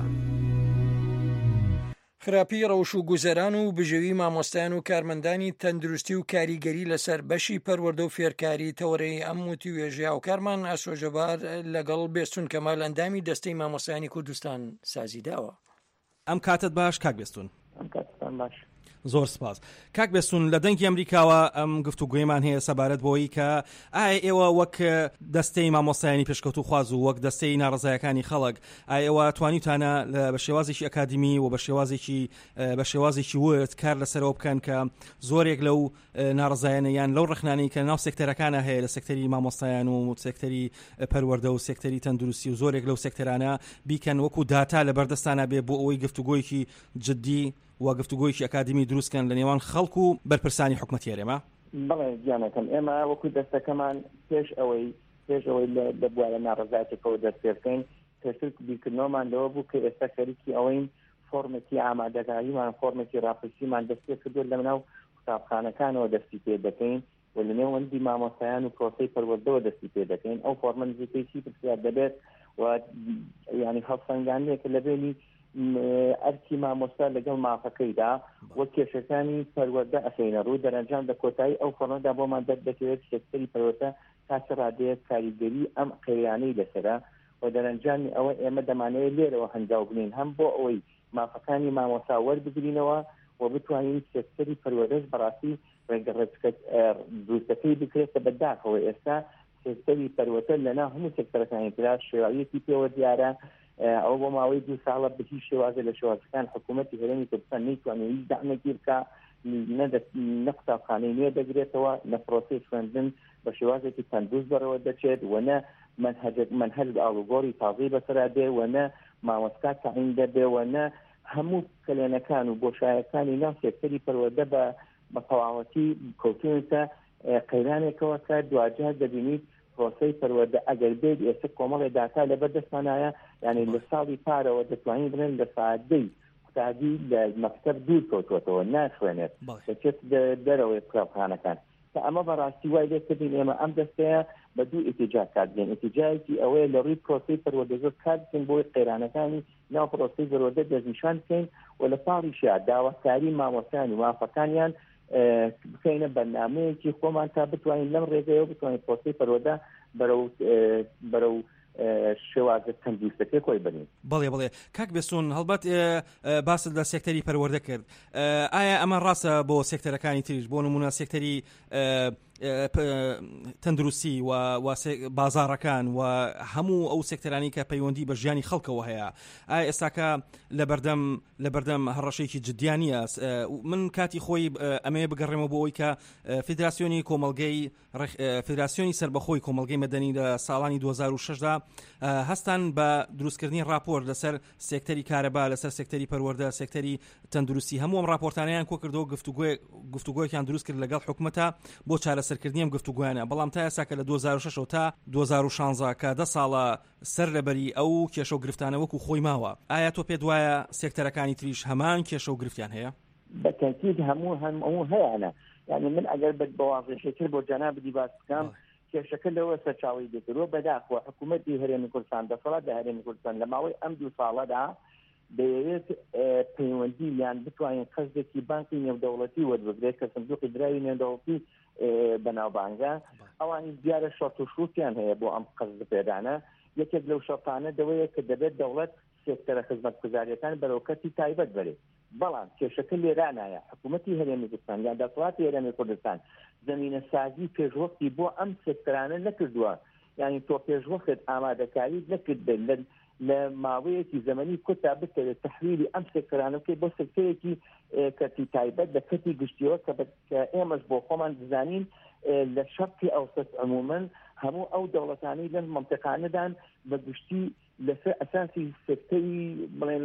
خراپی ڕەوش و گوزەران و بژێوی مامۆستایان و کارمەندانی تەندروستی و کاریگەری لەسەر بەشی پەروەردە و فێرکاری تەوەرەی ئەم وتی وێژیا و کارمان ئاسۆژەبار لەگەڵ بێستون کەمال ئەندامی دەستەی مامۆستایانی کوردستان سازی داوە. ئەم کاتت باش کاک بێستون. باش. زۆر سپاس. کاک بێستون، لە دەنگی ئەمریکاوە ئەم گفتوگوێمان هەیە سەبارەت بۆی کە ئایا ئێوە وەک دەستەی مامۆستایانی پێشکەوتو خواز و وەک دەستەی ناڕزایەکانی خەڵک ئایا ئێوە توانیتانە بە شێوازێکی ئەکادمی و بە شێوازێکی ورد کار لەسەرەوە بکەن کە زۆرێک لەو ناڕزایانە یان لەو ڕخنانەی کە ناو سێکتەرەکانە هەیە لە سێکتەری مامۆستایان و سێکتەری پەروەردە و سێکتەری تەندروستی و زۆرێک لەو سێکتەرانە بیکەن وەکو داتا لە بەردەستانە بێ بۆ ئەوەی گفتوگۆیەکی جدی و گفتوگۆیەکی ئەکادمی دروستکەن لە نێوان خەڵک و بەرپرسانی حکومەتی هەرێمە؟ بەڵێ گیانەکەم، ئێمە وەکو دەستەکەمان پێش ئەوەی لە بوارە ناڕزایەتێکەوە دەست پێ بکەین پێشتر بیرکردنەوەمان لەوە بوو کە ئێستا خەریکی ئەوەین فۆرمەتی ئامادەکاریمان فۆرمەتی ڕاپرسیمان دەست پێ کردووە لە ناو قوتابخانەکانەوە دەستی پێ دەکەین و لە نێوەندی مامۆستایان و پرۆسەی پەروەردەوە دەستی پێ دەکەین. ئەو فۆرمە نزیکەی چی پرسیار دەبێت و یعنی هەڵسەنگاندنێکە لە بینی ئەرکی مامۆستا لەگەڵ مافەکەیدا وەک کێشەکانی پەروەردە ئەخینە ڕوو دەرەنجام لە کۆتایی ئەو فۆرمەدا بۆمان دەکەوێت شێکسەری پەروەردە کاتە ڕادەیەک کاریگەری ئەم قەیرانەی لەسەرە و دەرەنجامی ئەوە ئێمە دەمانەوێت لێرەوە هەنجاو بنین هەم بۆ ئەوەی مافەکانی مامۆستا وەربگرینەوە و بتوانین شێکسەری پەروەردەش بەڕاستی دروستەکەی بکرێتە بەداخەوە. ئێستا شێکسەری پەروەردە لەناو هەموو سێکتەرەکانی ترا شێواویەتی پێوە دیارە. ئەو بۆ ماوەی 2 ساڵە بە هیچ شێوازە لە شێوازەکان حکوومەتی هەرێمی کوردستان نەیتوانێت هیچ دامێکی بکە، نە قوتابخانەی نوێ دەگرێتەوە، نە پرۆسەی خوێندن بە شێوازێکی تەندروست بەرەوە دەچێت و نە منهەج ئاڵوگۆڕی تازەی بەسەرا دێ و نە مامۆستا تەعین دەبێ و نە هەموو کلێنەکان و بۆشایەکانی ناو سێکتەری پەروەردە بە تەواوەتی کەوتونەتە قەیرانێکەوە کە دوجار دەبینیت پرۆسەی پەروەردە ئەگەر بێت ئێستا کۆمەڵی داتا لەبەر دەستمانایە، یعنی لە ساڵی پارەوە دەتوانین بڵێن لە سعادەی قوتابی لە مەکتەب دوور کەوتوەتەوە ناخوێنێت دەچێت دەرەوەی قوتابخانەکان. کە ئەمە بەڕاستی وای لێکردین ئێمە ئەم دەستەیە بە دوو ئیتیجا کاردێن ئیتیجایەکی ئەوەیە لە ڕووی پرۆسەی پەروەردەزۆر کار بکەین بۆی قەیرانەکانی ناو پرۆسەی پەروەردە دەستنیشان بکەین و لە پاڵیشیا داواکاری مامۆستانی وافەکانیان بکەینە بەرنامەیەکی خۆمان تا بتوانین لەم ڕێگەیەوە بتوانین پرۆسەی پەروەردە بەرەو شێوازە تەندروستەکەی خۆی بنین. بەڵێ کاک بێسوون هەڵبەت باست لە سێکتەری پەروەردە کرد. ئایا ئەمە ڕاستە بۆ سێکتەرەکانی تریش بۆ نمونە سێکتەری تەندروستی و بازاڕەکان و هەموو ئەو سێکتەرانی کە پەیوەندی بە ژیانی خەڵکەوە هەیە ئایا ئێستاکە لە بەردەم هەڕەشێکی جدیانیە من کاتی خۆی ئەمەیە بگەڕێمەوە بۆ ئەوی کە فیدراسیۆنی کۆمەڵگەی فیدراسیۆنی سربەخۆی کۆمەڵگەی مەدەنی لە ساڵانی 2006دا هەستان بە دروستکردنی راپۆر لەسەر سێکتەری کارەبا لەسەر سێکتەری پەروەردە سێکتەری تەندروستی هەموو ئەم راپۆرتانیان کۆ کردەوە گفتوگۆیەکیان دروست کرد لەگەڵ حکومەتە بۆ چارەسەرکردنی ئەم گفتوگویانە بەڵام تا ئێستا کە لە 2006 تا 2016 کە 10 ساڵە سەر لەبەری ئەو کێشە و گرفتانە وەکو خۆی ماوە ئایا تۆ پێت وایە سێکتەرەکانی تریش هەمان کێشە و گرفتیان هەیە؟ بەتەکید هەموو هەیەە یعنی من ئەگەر بەواضحێتر بۆ جەنابی باس بکەم کێشەکە لەوە سەرچاوی دەکرۆ بەداخەوە حکوومەتی هەرێمی کوردستان دەسەڵات لە هەرێمی کوردستان لە ماوەی ئەم 2 ساڵەدا دەیەوێت پەیوەندی یان بتوانین قەزێکی بانکی نێودەوڵەتی وەربگرێت کە سندوقی دراوی نێودەوڵەتی بەناوبانگە ئەوانی دیارە شەرت و شرووطیان هەیە بۆ ئەم قەز پێدانە یەکێک لەو شەرتانە دەوەیە کە دەبێت دەوڵەت سێکتەرە خزمەتگوزاریەکان بەرەوکەتی تایبەت بێت بەڵام کێشەکە لێرانایە حکوومەتی هەرێمی کوردستان یان دەسەڵاتی هەرێمی کوردستان زمینە سازی پێشوەختی بۆ ئەم سێکتەرانە نەکردووە یعنی تۆ پێشوەخت ئامادەکاری نەکرد لە ماوەیەکی زەمەنی کۆتا بکرێت تحویلی ئەم سێکتەرانە بکەیت بۆ سێکتەرێکی کەتی تایبەت بە کەتی گشتیەوە کە ئێمەش بۆ خۆمان بزانین لە شەرقی ئەوسەط عمومەن هەموو ئەو دەوڵەتانی لەم مەنتیقانەدان بە گشتی لەسەر ئەساسی سێکتەری بڵێن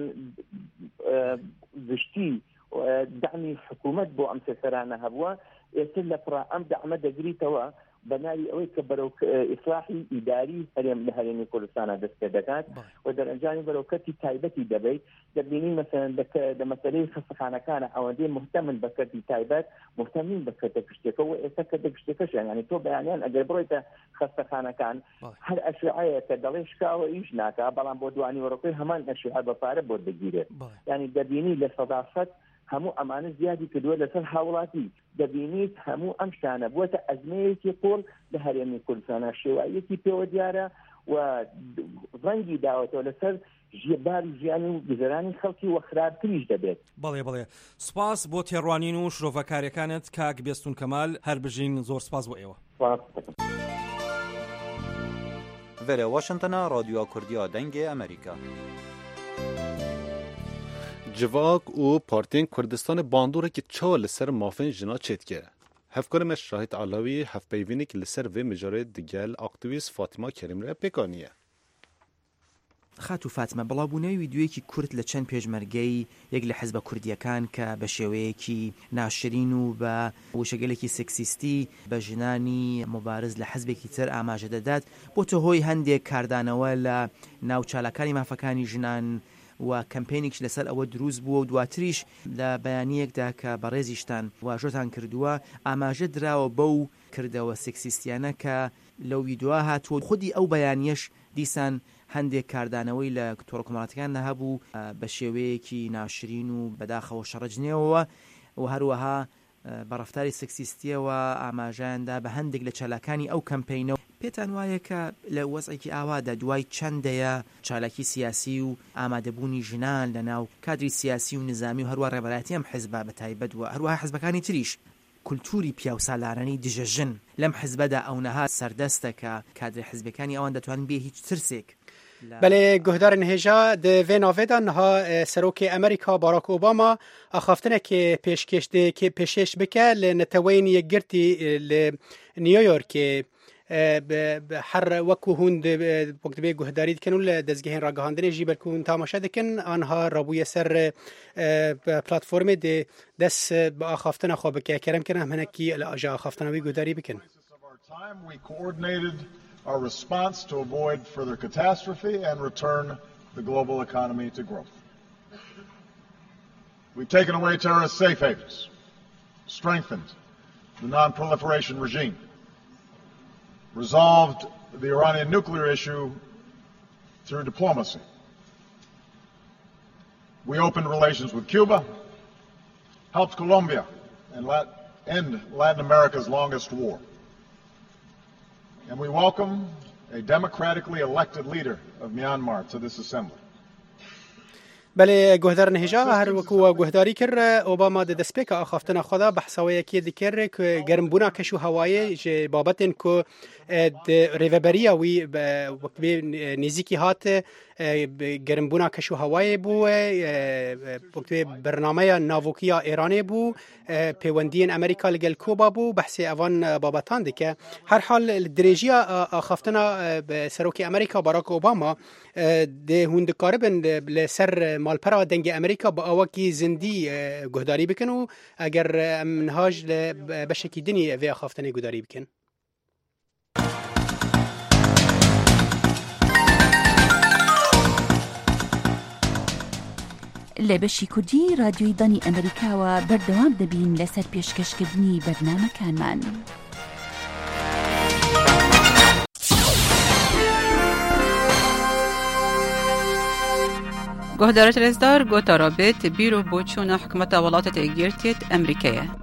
گشتی دعمی حکوومەت بۆ ئەم سێکتەرانە هەبووە ئێستا لە پڕ ئەم دەعمە دەگریتەوە بەناوی ئەوەی کە بەرەو ئیسلاحی ئیداری لە هەرێمی کوردستانە دەست پێ دەکات و دەرەنجامی بەرەوکەتی تایبەتی دەبێت دەبینی مەسەڵەن لە مەسەلەی خستەخانەکانە ئەوەندەی مهتەمن بە کەرتی تایبەت مهتەمین بە کەرتە گشتێکە و ئێستا کەرتە گشتەکەش یعنی تۆ بەیانیان ئەگەر بڕۆیتە خستەخانەکان هەر ئەشعەیە کە دەڵێ شکاوە ئیش ناکا بەڵام بۆ دوانی وەڕۆکەی هەمان ئەشعە بە پارە بۆ دەگیرێت یعنی دەبینی لە سەداسەد هەموو ئەمانە زیادی کردووە لەسەر هاوڵاتی دەبینیت هەموو ئەم شتانە بووەتە ئەزمەیەکی قۆڵ لە هەرێمی کوردستانە شێوایەکی پێوە دیارە و ڕەنگی داوەتەوە لەسەر باری ژیانی و گوزەرانی خەڵکی وە خراپتریش دەبێت. بەڵێ سوپاس بۆ تێڕوانین و شرۆڤەکاریەکانت کاک بێستون کەمال هەر بژین زۆر سپاس بۆ ئێوە. ڤێرە واشنتنە رادیۆ کوردیا دەنگی ئەمریکا. Civak û Partiyên Kurdistanê bandoreke çawa li ser mafên jina çêdike. Hevkarê me Şahit Alawî hevpeyvînek li ser vê mijarê digel aktivîst Fatima Kerim re pêkaniye. خاتو فاتمە بەڵاوبوونەوەی ویددیوەیەکی کورد لە چەند پێشمەرگەی یەک لە حیزبە کوردیەکان کە بە شێوەیەکی ناشرین و بە وشەگەلێکی سێکسیستی بە ژنانی مبارز لە حیزبێکی تر ئاماژە دەدات بۆتە هۆی هەندێک کاردانەوە لە ناوچالەکانی مافەکانی ژنان و کەمپینێکش لەسەر ئەوە دروست بووە و دواتریش لە بەیانیەکدا کە بەڕێزیشتان واژۆتان کردووە ئاماژە دراوە بەو کردەوە سێکسیستیانە کە لەو ویددیوە هاتووە خودی ئەو بەیانیەش دیسان هەندێک کاردانەوەی لە تۆڕکۆمەڵاتەکان هەبوو بە شێوەیەکی ناشرین و بەداخەوە شەڕەجنێەوە و هەروەها بەڕەفتاری سێکسیستیەوە ئاماژیاندا بە هەندێک لە چالاکانی ئەو کەمپینە پێتان وایە کە لە وەزعێکی ئاوادا دوای چەندەیە چالاکی سیاسی و ئامادەبوونی ژنان لە ناو کادری سیاسی و نظامی و هەروە ڕێبەرایەتی ئەم حیزبە بە تایبەت وە هەروەها حیزبەکانی تریش کولتوری پیاو سالارانی دژەژن لەم حیزبەدا ئەوەنەها سەردەستە کە کادری حیزبەکانی ئەوان دەتوانن بێ هیچ ترسێک. بله گهدارن هجا ده و ناویدا نها سروک امریکا باراک اوباما اخافتنه که پیشکش ده که پیشش بکه لنتوین یک گرتی لنیویورک هر وکو هند وقت به گهداری کنن لدزگهین راگهاندن جیبل کن تماشا دکن آنها رابوی سر پلتفرم ده دست با اخافتنه خواب که کرم کنم هنکی الاجا اخافتنه وی گهداری بکن. Our response to avoid further catastrophe and return the global economy to growth. We've taken away terrorist safe havens, strengthened the non-proliferation regime, resolved the Iranian nuclear issue through diplomacy. We opened relations with Cuba, helped Colombia end Latin America's longest war. And we welcome a democratically elected leader of Myanmar to this assembly. بله گهدار نهجا هر وکو گهداری کر اوباما د دسپیک اخافتنا خدا بحثوی کی دکر که گرم بونا کشو هوایی ج بابتن کو د ریوبریا وی وقت نزیکی هات گرم بونا کشو هوایی بو وقت برنامه ناوکیا ایرانی بو پیوندین امریکا لگل کوبا بو بحث اوان بابتان دکه هر حال درجیا اخافتنا سروکی امریکا باراک اوباما ده هوند کاربن لسر مالپرا دنگ امریکا با آواکی زندی گهداری بکن و اگر منهاج بشکی دنی وی خافتنی گهداری بکن. لبشی کردی رادیوی دانی امریکا و بردوام دبین لسر پیشکشکردنی برنامه کان من. گهدارت رزدار گوتا رابط بیرو بوچون حکمت ولات تأگیرتیت امریکیه.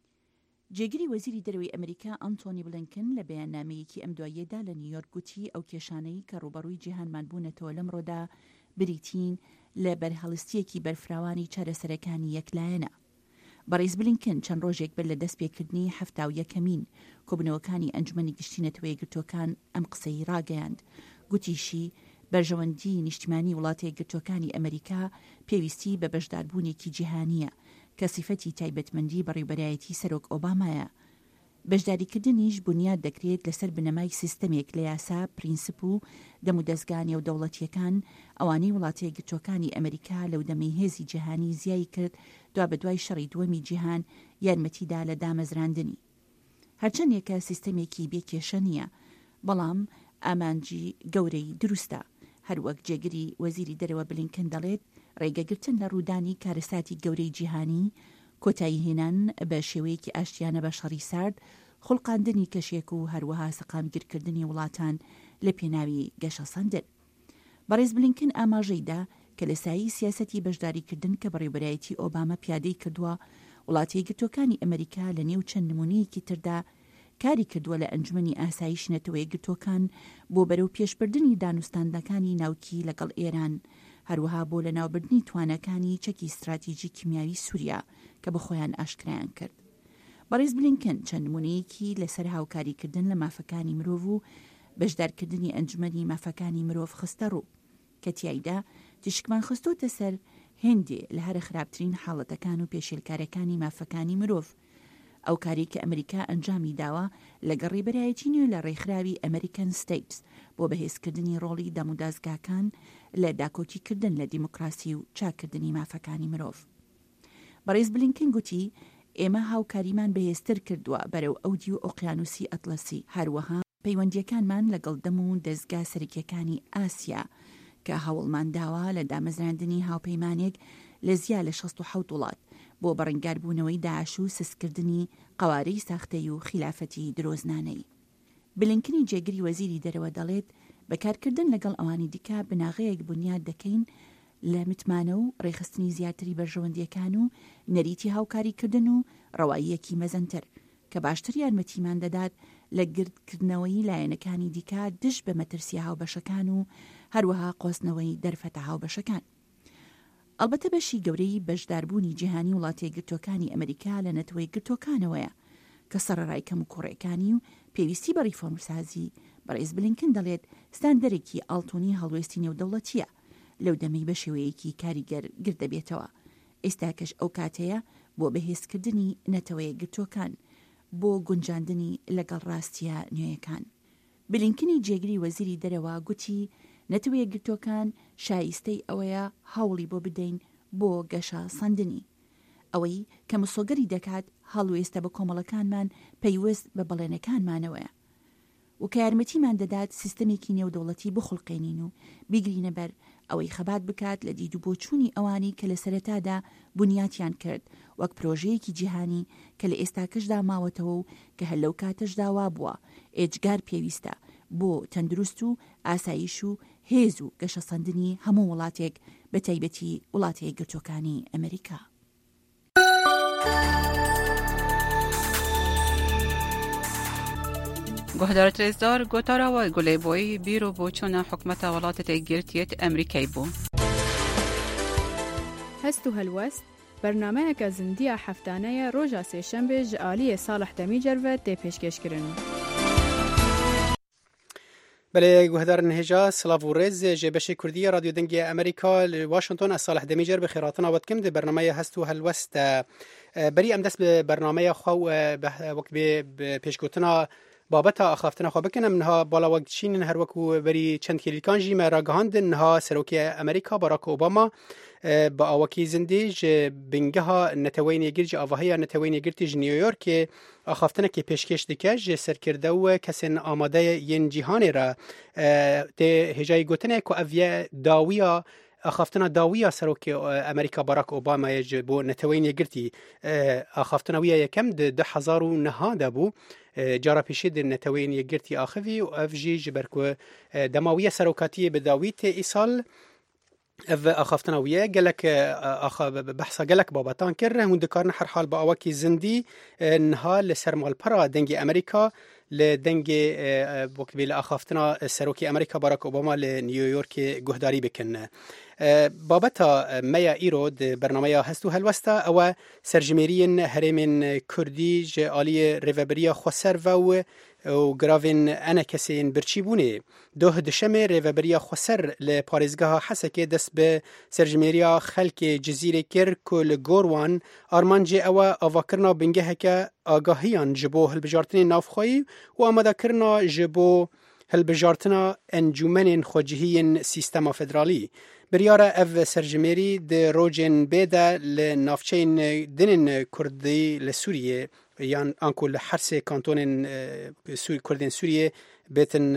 جێگری وەزیری دەرەوەی ئەمریکا ئەنتۆنی بلینکن لە بەیاننامەیەکی ئەم دواییەدا لە نیویۆرک گوتی ئەو کێشانەی کە ڕوبەڕووی جیهانمان بوونەتەوە لەمڕۆدا بریتین لە بەرهەڵستیەکی بەرفراوانی چارەسەرەکانی یەکلایەنە. بەڕێز بلینکن چەند ڕۆژێک بەر لە دەستپێکردنی هەفتا و یەکەمین کۆبنەوەکانی ئەنجومەنی گشتینەتەوەی یەکگرتووەکان ئەم قسەی ڕاگەیاند. گوتیشی بەرژەوەندی نیشتیمانی وڵاتە یەکگرتووەکانی ئەمریکا پێویستی بە بەشداربوونێکی جیهانیە کە سیفەتی تایبەتمەندی بەڕێوەبەرایەتی سەرۆک ئۆبامایە. بەشداریکردنیش بنیاد دەکرێت لەسەر بنەمای سیستەمێک لە یاسا، پرینسپ و دەم و دەستگانێ و دەوڵەتیەکان ئەوانەی وڵاتە یەکگرتووەکانی ئەمریکا لەو دەمەی هێزی جیهانی زیایی کرد دوا بەدوای شەڕی دووەمی جیهان یارمەتیدا لە دامەزراندنی. هەرچەندێکە سیستەمێکی بێکێشە نییە، بەڵام ئامانجی گەورەی دروستە. هەروەک جێگری وەزیری دەرەوە بلینکن دەڵێت ڕێگەگرتن لە ڕوودانی کارەساتی گەورەی جیهانی، کۆتایی هێنان بە شێوەیەکی ئاشتیانە بە شەڕی سارد، خوڵقاندنی کەشێک و هەروەها سەقامگیرکردنی وڵاتان لە پێناوی گەشەسەندن. بەڕێز بلینکن ئاماژەیدا کە لە سایی سیاسەتی بەشداریکردن کە بەڕێوەبەرایەتی ئۆبامە پیادەی کردووە، وڵاتە یەکگرتووەکانی ئەمریکا لە نێو چەند نمونەیەکی تردا کاری کردووە لە ئەنجومەنی ئاسایش نەتەوە یەکگرتووەکان بۆ بەرەو پێشبردننی دانوستاندەکانی ناوکی لەگەڵ ئێران، هەروەها بۆ لە ناوبردنی توانەکانی چەکی استراتیژی کیمیاوی سووریا کە بە خۆیان ئاشکرایان کرد. بەڕێز بلینکن چەند نمونەیەکی لەسەر هاوکاریکردن لە مافەکانی مرۆڤ و بەشدارکردنی ئەنجومەنی مافەکانی مرۆڤ خستە ڕوو کە تیایدا تشکمان خستۆتە سەر هێندێ لە هەرە خراپترین حاڵەتەکان و پێشێلکارەکانی مافەکانی مرۆڤ. ئەو کاری کە ئەمریکا ئەنجامی داوە لەگەڵ ڕێبەرایەتی نوێ لە ڕێکخراوی ئەمریکن ستیتس بۆ بەهێزکردنی ڕۆڵی دەمودازگاکان لە داکۆتیکردن لە دیموکراسی و چاکردنی مافەکانی مرۆڤ. بەڕێز بلینکن گوتی ئێمە هاوکاریمان بەهێزتر کردووە بەرەو ئەودی و ئۆقیانوسی ئەتلەسی، هەروەها پەیوەندیەکانمان لەگەڵ دەم و دەستگا سەرکیەکانی ئاسیا کە هەوڵمان داوە لە دامەزراندنی هاوپەیمانێک لە زیاد لە 67 وڵات بۆ بەڕنگاربوونەوەی داعش و سسکردنی قەوارەی ساختەی و خلافەتی درۆزنانەی. بلینکنی جێگری وەزیری دەرەوە دەڵێت بەکارکردن لەگەڵ ئەوانی دیکە بناغەیەک بنیاد دەکەین لە متمانە و ڕێخستنی زیاتری بەرژەوەندیەکان و نەریتی هاوکاریکردن و ڕەواییەکی مەزەنتر کە باشتر یارمەتیمان دەدات لە گردکردنەوەی لایەنەکانی دیکە دش بە مەترسی هاوبەشەکان و هەروەها قۆزنەوەی دەرفەتە هاوبەشەکان. ئەلبەتە بەشی گەورەی بەشداربوونی جیهانی وڵاتە یەکگرتووەکانی ئەمریکا لە نەتەوە یەکگرتووەکانەوەیە کە سەرەڕای کەم و کوڕەکانی و پێویستی بە ریفۆرمسازی. بەڕێز بلینکن دەڵێت ستاندەرێکی ئاڵتوونی هەڵوێستی نێودەوڵەتیە لەو دەمەی بە شێوەیەکی کاریگەر گردەبێتەوە. ئێستاکەش ئەو کاتەیە بۆ بەهێزکردنی نەتەوە یەکگرتووەکان بۆ گونجاندنی لەگەڵ ڕاستیە نوێیەکان. بلینکنی جێگری وەزیری دەرەوە گوتی نەتەوە یەکگرتووەکان شایستەی ئەوەیە هەوڵی بۆ بدەین بۆ گەشە سەندنی، ئەوەی کە مسۆگەری دەکات هەڵوێستە بە کۆمەڵەکانمان پەیوەست بە بەڵێنەکانمانەوەیە و کە یارمەتیمان دەدات سیستەمێکی نێودەوڵەتی بخڵقێنین و بیگرینە بەر ئەوەی خەبات بکات لە دید و بۆچوونی ئەوانی کە لە سەرەتادا بنیاتیان کرد وەک پرۆژەیەکی جیهانی کە لە ئێستاکەشدا ماوەتەوە و کە هەر لەو کاتەشدا وا بووە ئێجگار پێویستە بۆ تەندروست و ئاسایش و هێز و گەشەسەندنی هەموو وڵاتێک بە تایبەتی وڵاتە یەکگرتووەکانی ئەمریکا. گۆهدارە ترێزدار گۆتاراوە گولێبۆی بیرۆ بۆچوونە حکومەتە وڵاتە یەکگرتوویەتی ئەمریکای بوو. هەست و هەلوەست بەرنامەیەکە زندیە هەفتانەیە ڕۆژە سێشەمبێ ji aliyê Salih Demîcer ve tê pêşkêşkirin. بله گوهدارن هجا سلاف و رز جبهه کردی رادیو دنگی امریکا واشنطن از صالح دمیجر به خیراتنا وقت کم ده برنامه هست و هلوست بری ام دست به برنامه خو وقت به پیشگوتنا بابت اخافتنا خو بکنم منها بالا وقت چین هر وقت بری چند کلیکان جی مراگهاند انها سروکی امریکا باراک اوباما با آوکی زندیج بنگها نتوین یگرج آواهی نتوین یگرتیج نیویورک آخافتنه که پیشکش دکج سرکرده و کسین آماده ین جهانی را ده هجای گوتنه که اویه داویا آخافتنا داویا سروک امریکا باراک اوباما یجبو نتوین یگرتی آخافتنا ویا یکم ده 2009 دبو جارا پیشید نتوین یگرتی آخوی و افجی جبرکو دماویه سروکاتی بداویت ایسال اف اخافتنا وياه قالك بحثا قالك باباتان كره هون دكارنا هر حال باواكي زندي انها لسرمال برا دنجي امريكا لدنجي وقت بلا اخافتنا سروكي امريكا باراك اوباما لنيويورك جهداري بكن بابتا مايا ايرود برنامه هستو هلوستا او سرجميرين هرمين كردي جالي ريفابريا خسر و گراوین انا کسین برچیبونه دوه دشمه ریوبریا خسر لپارزگاه حسکه دست به سرجمیریا خلک جزیره کر کل گوروان آرمانجی او آواکرنا بنگه که آگاهیان جبو هلبجارتن نافخوی و آمده کرنا جبو هلبجارتنا انجومن خوجهین سیستما فدرالی بریاره او سرجمیری ده روجن بیده لنافچین دنن کردی لسوریه یان آنکو لحرس کانتون کردین سوریه بيتن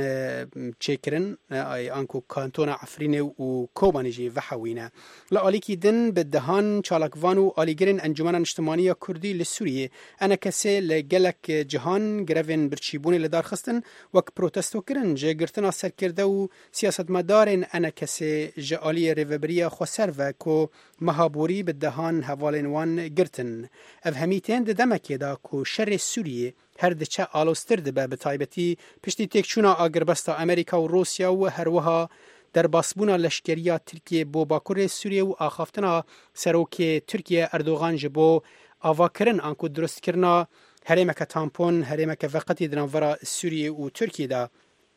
تشيكرن انكو كانتونا عفرينه و كوبانيجي وحوينه لاليكي دن بدهان چالاكوانو اليگرن انجمن اجتماعيه كردي لسوريه انا كسي لجلك جهان گرفن برچيبوني لدار خستن وك بروتستو كرن جگرتنا سركرده و سياست مدارن انا كسي جاليه ريفبريا خسر و كو مهابوري بدهان حوالن وان گرتن افهميتين دمكي دا كو شر سوريه هر دچه آلوستر دبه به تایبتی پشتی تکچونا آگربستا امریکا و روسیا و هروها در باسبونا لشکریا ترکیه بو باکور سوریه و آخافتنا سروک ترکیه اردوغان جبو آواکرن آنکو درست کرنا هرمک تامپون هرمک وقتی دنورا سوریه و ترکیه دا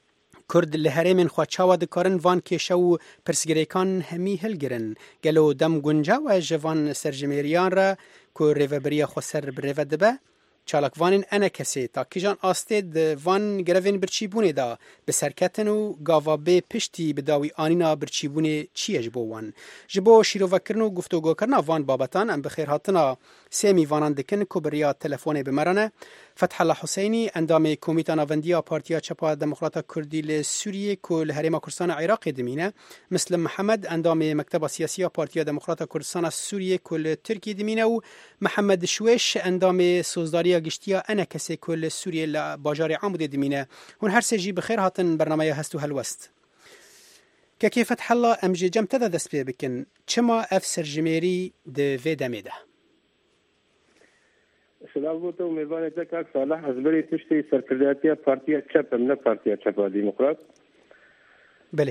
کرد لهرمن خواچاوا دکارن وان کشو پرسگریکان همی هلگرن گلو دم گنجا و جوان سرجمیریان را که ریوبریا خسر بریو دبه چالاکوانین انا کسی تا کیجان آستید وان گروین برچیبونه دا بسرکتن و گاوابه پشتی بداوی آنینا برچیبونه چیه جبو وان جبو شیرو وکرن و گفتگو کرنا وان بابتان ام بخیر هاتنا سیمی وانان دکن کبریا تلفون بمرانه فتح الله حسینی اندام کمیته ناوندیا پارتیا چپا دموکراتا کردی لسوریه کل هرما کردستان عراق دمینه مسلم محمد اندام مکتب سیاسی پارتیا دموکراتا کردستان سوریه کل ترکی دمینه و محمد شویش اندام سوزداری گشتیا انا کسی کل سوریه لباجار عمود دمینه هون هر سجی بخیر هاتن برنامه هستو هلوست که کیف فتح الله امجی جم تدا دست پی بکن چما اف سرجمیری ده وی دمیده سلام بوده و میبانه دکاک صالح از بری تشتی سرکرداتی پارتیا چپ نه پارتیا چپا دیموکرات بله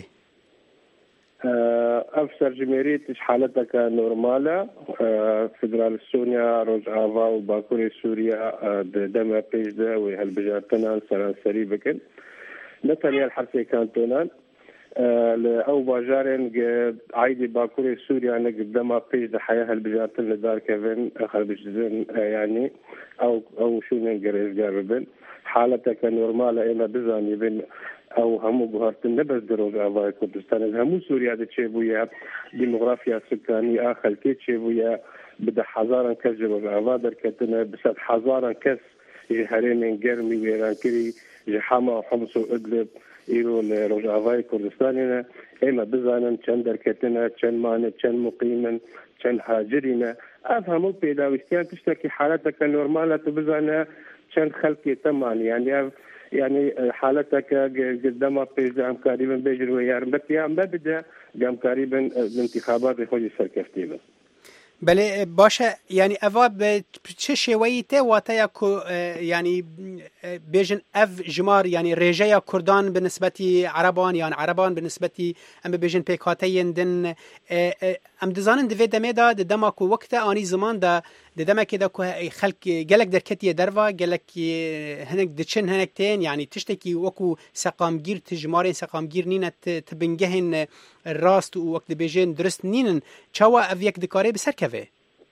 اف سرجمیری تش حالتك نورماله فدرال سوريا رجعوا وباكوري سوريا دم بيجده وهالبجارتنا سرانسري بكن نتنيا الحرسي كانتونان او باجارن عايدي باكوري سوريا انا قدام بيجده حياه البجارتنا لدار كيفن خربجزن يعني او شو ننقريز قاربن حالتك نورماله انا بزاني بين او همو بهارتن نبز دروج آوای کردستان همو سوریا ده چه بویا دیموغرافیا سکانی آخر که چه بویا بده هزاران کس جروج آوا در کتنه بسد هزاران کس هرمین گرمی ویران کری حما و حمص و ادلب إيرو لرجعوي كردستاننا إما بزانا كان دركتنا كان معنا كان مقيما كان هاجرنا أفهموا بيدا وستيان تشتكي حالتك نورمالة بزانا كان خلقي تمام يعني حالتك قدامها بيج عم قريبا بيجر ويارم بس عم ببدأ قام قريبا الانتخابات يخرج سركفتيبا بله باشه یعنی اوا به چه شویی ته واتا کو یعنی بیژن اف جمار یعنی رجای کردان به نسبتی عربان یعنی عربان به نسبتی ام بیژن پیکاتین دن ام دزانن دوی دمه دا دما کو وقت آنی زمان دا دما که دا کو خلق گلک درکتی دروا گلک هنک دچن هنک تین یعنی تشتکی وکو سقامگیر تجمارین سقامگیر نینه تبنگهن راست و وقت بیژن درست نینن چوا اف یک دکاره بسر كفي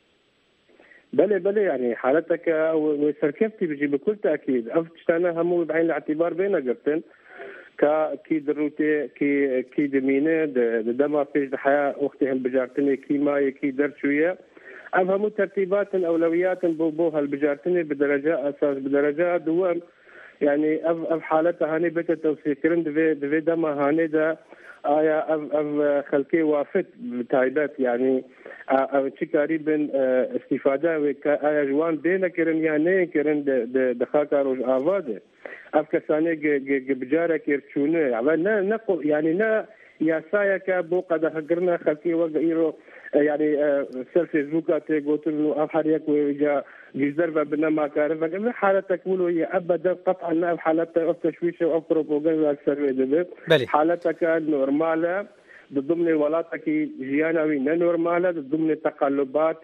بله يعني حالتك وسركفتي بيجي بكل تاكيد افتشتانا همو بعين الاعتبار بينا قبتن كي دروتي كي دمينه دما فيش الحياه وقتهم بجارتني كي ماي كي درشويه افهموا ترتيبات اولويات بوها البجارتني بدرجه اساس بدرجه دوام يعني اف حالتها هاني بيت توثيقين دفي دما هاني دا آیا اف خلقی وافد بتایبت یعنی چی قریبا استفاده و آیا جوان دینه کرن یا نه کرن دخاک روز آواده اف کسانی بجاره کرچونه یعنی نه یاسایا که بو قد هجرنا خلقی وغیره يعني سر فيسبوك قلت له أفحر يكوي جا جزر بنما كارف فكذا حالتك ولو هي أبدا قطعا أن حالتك أو تشويش أو بروباغندا أكثر من حالتك نورمالة ضمن ولاتك جيانوي نورمالة ضمن تقلبات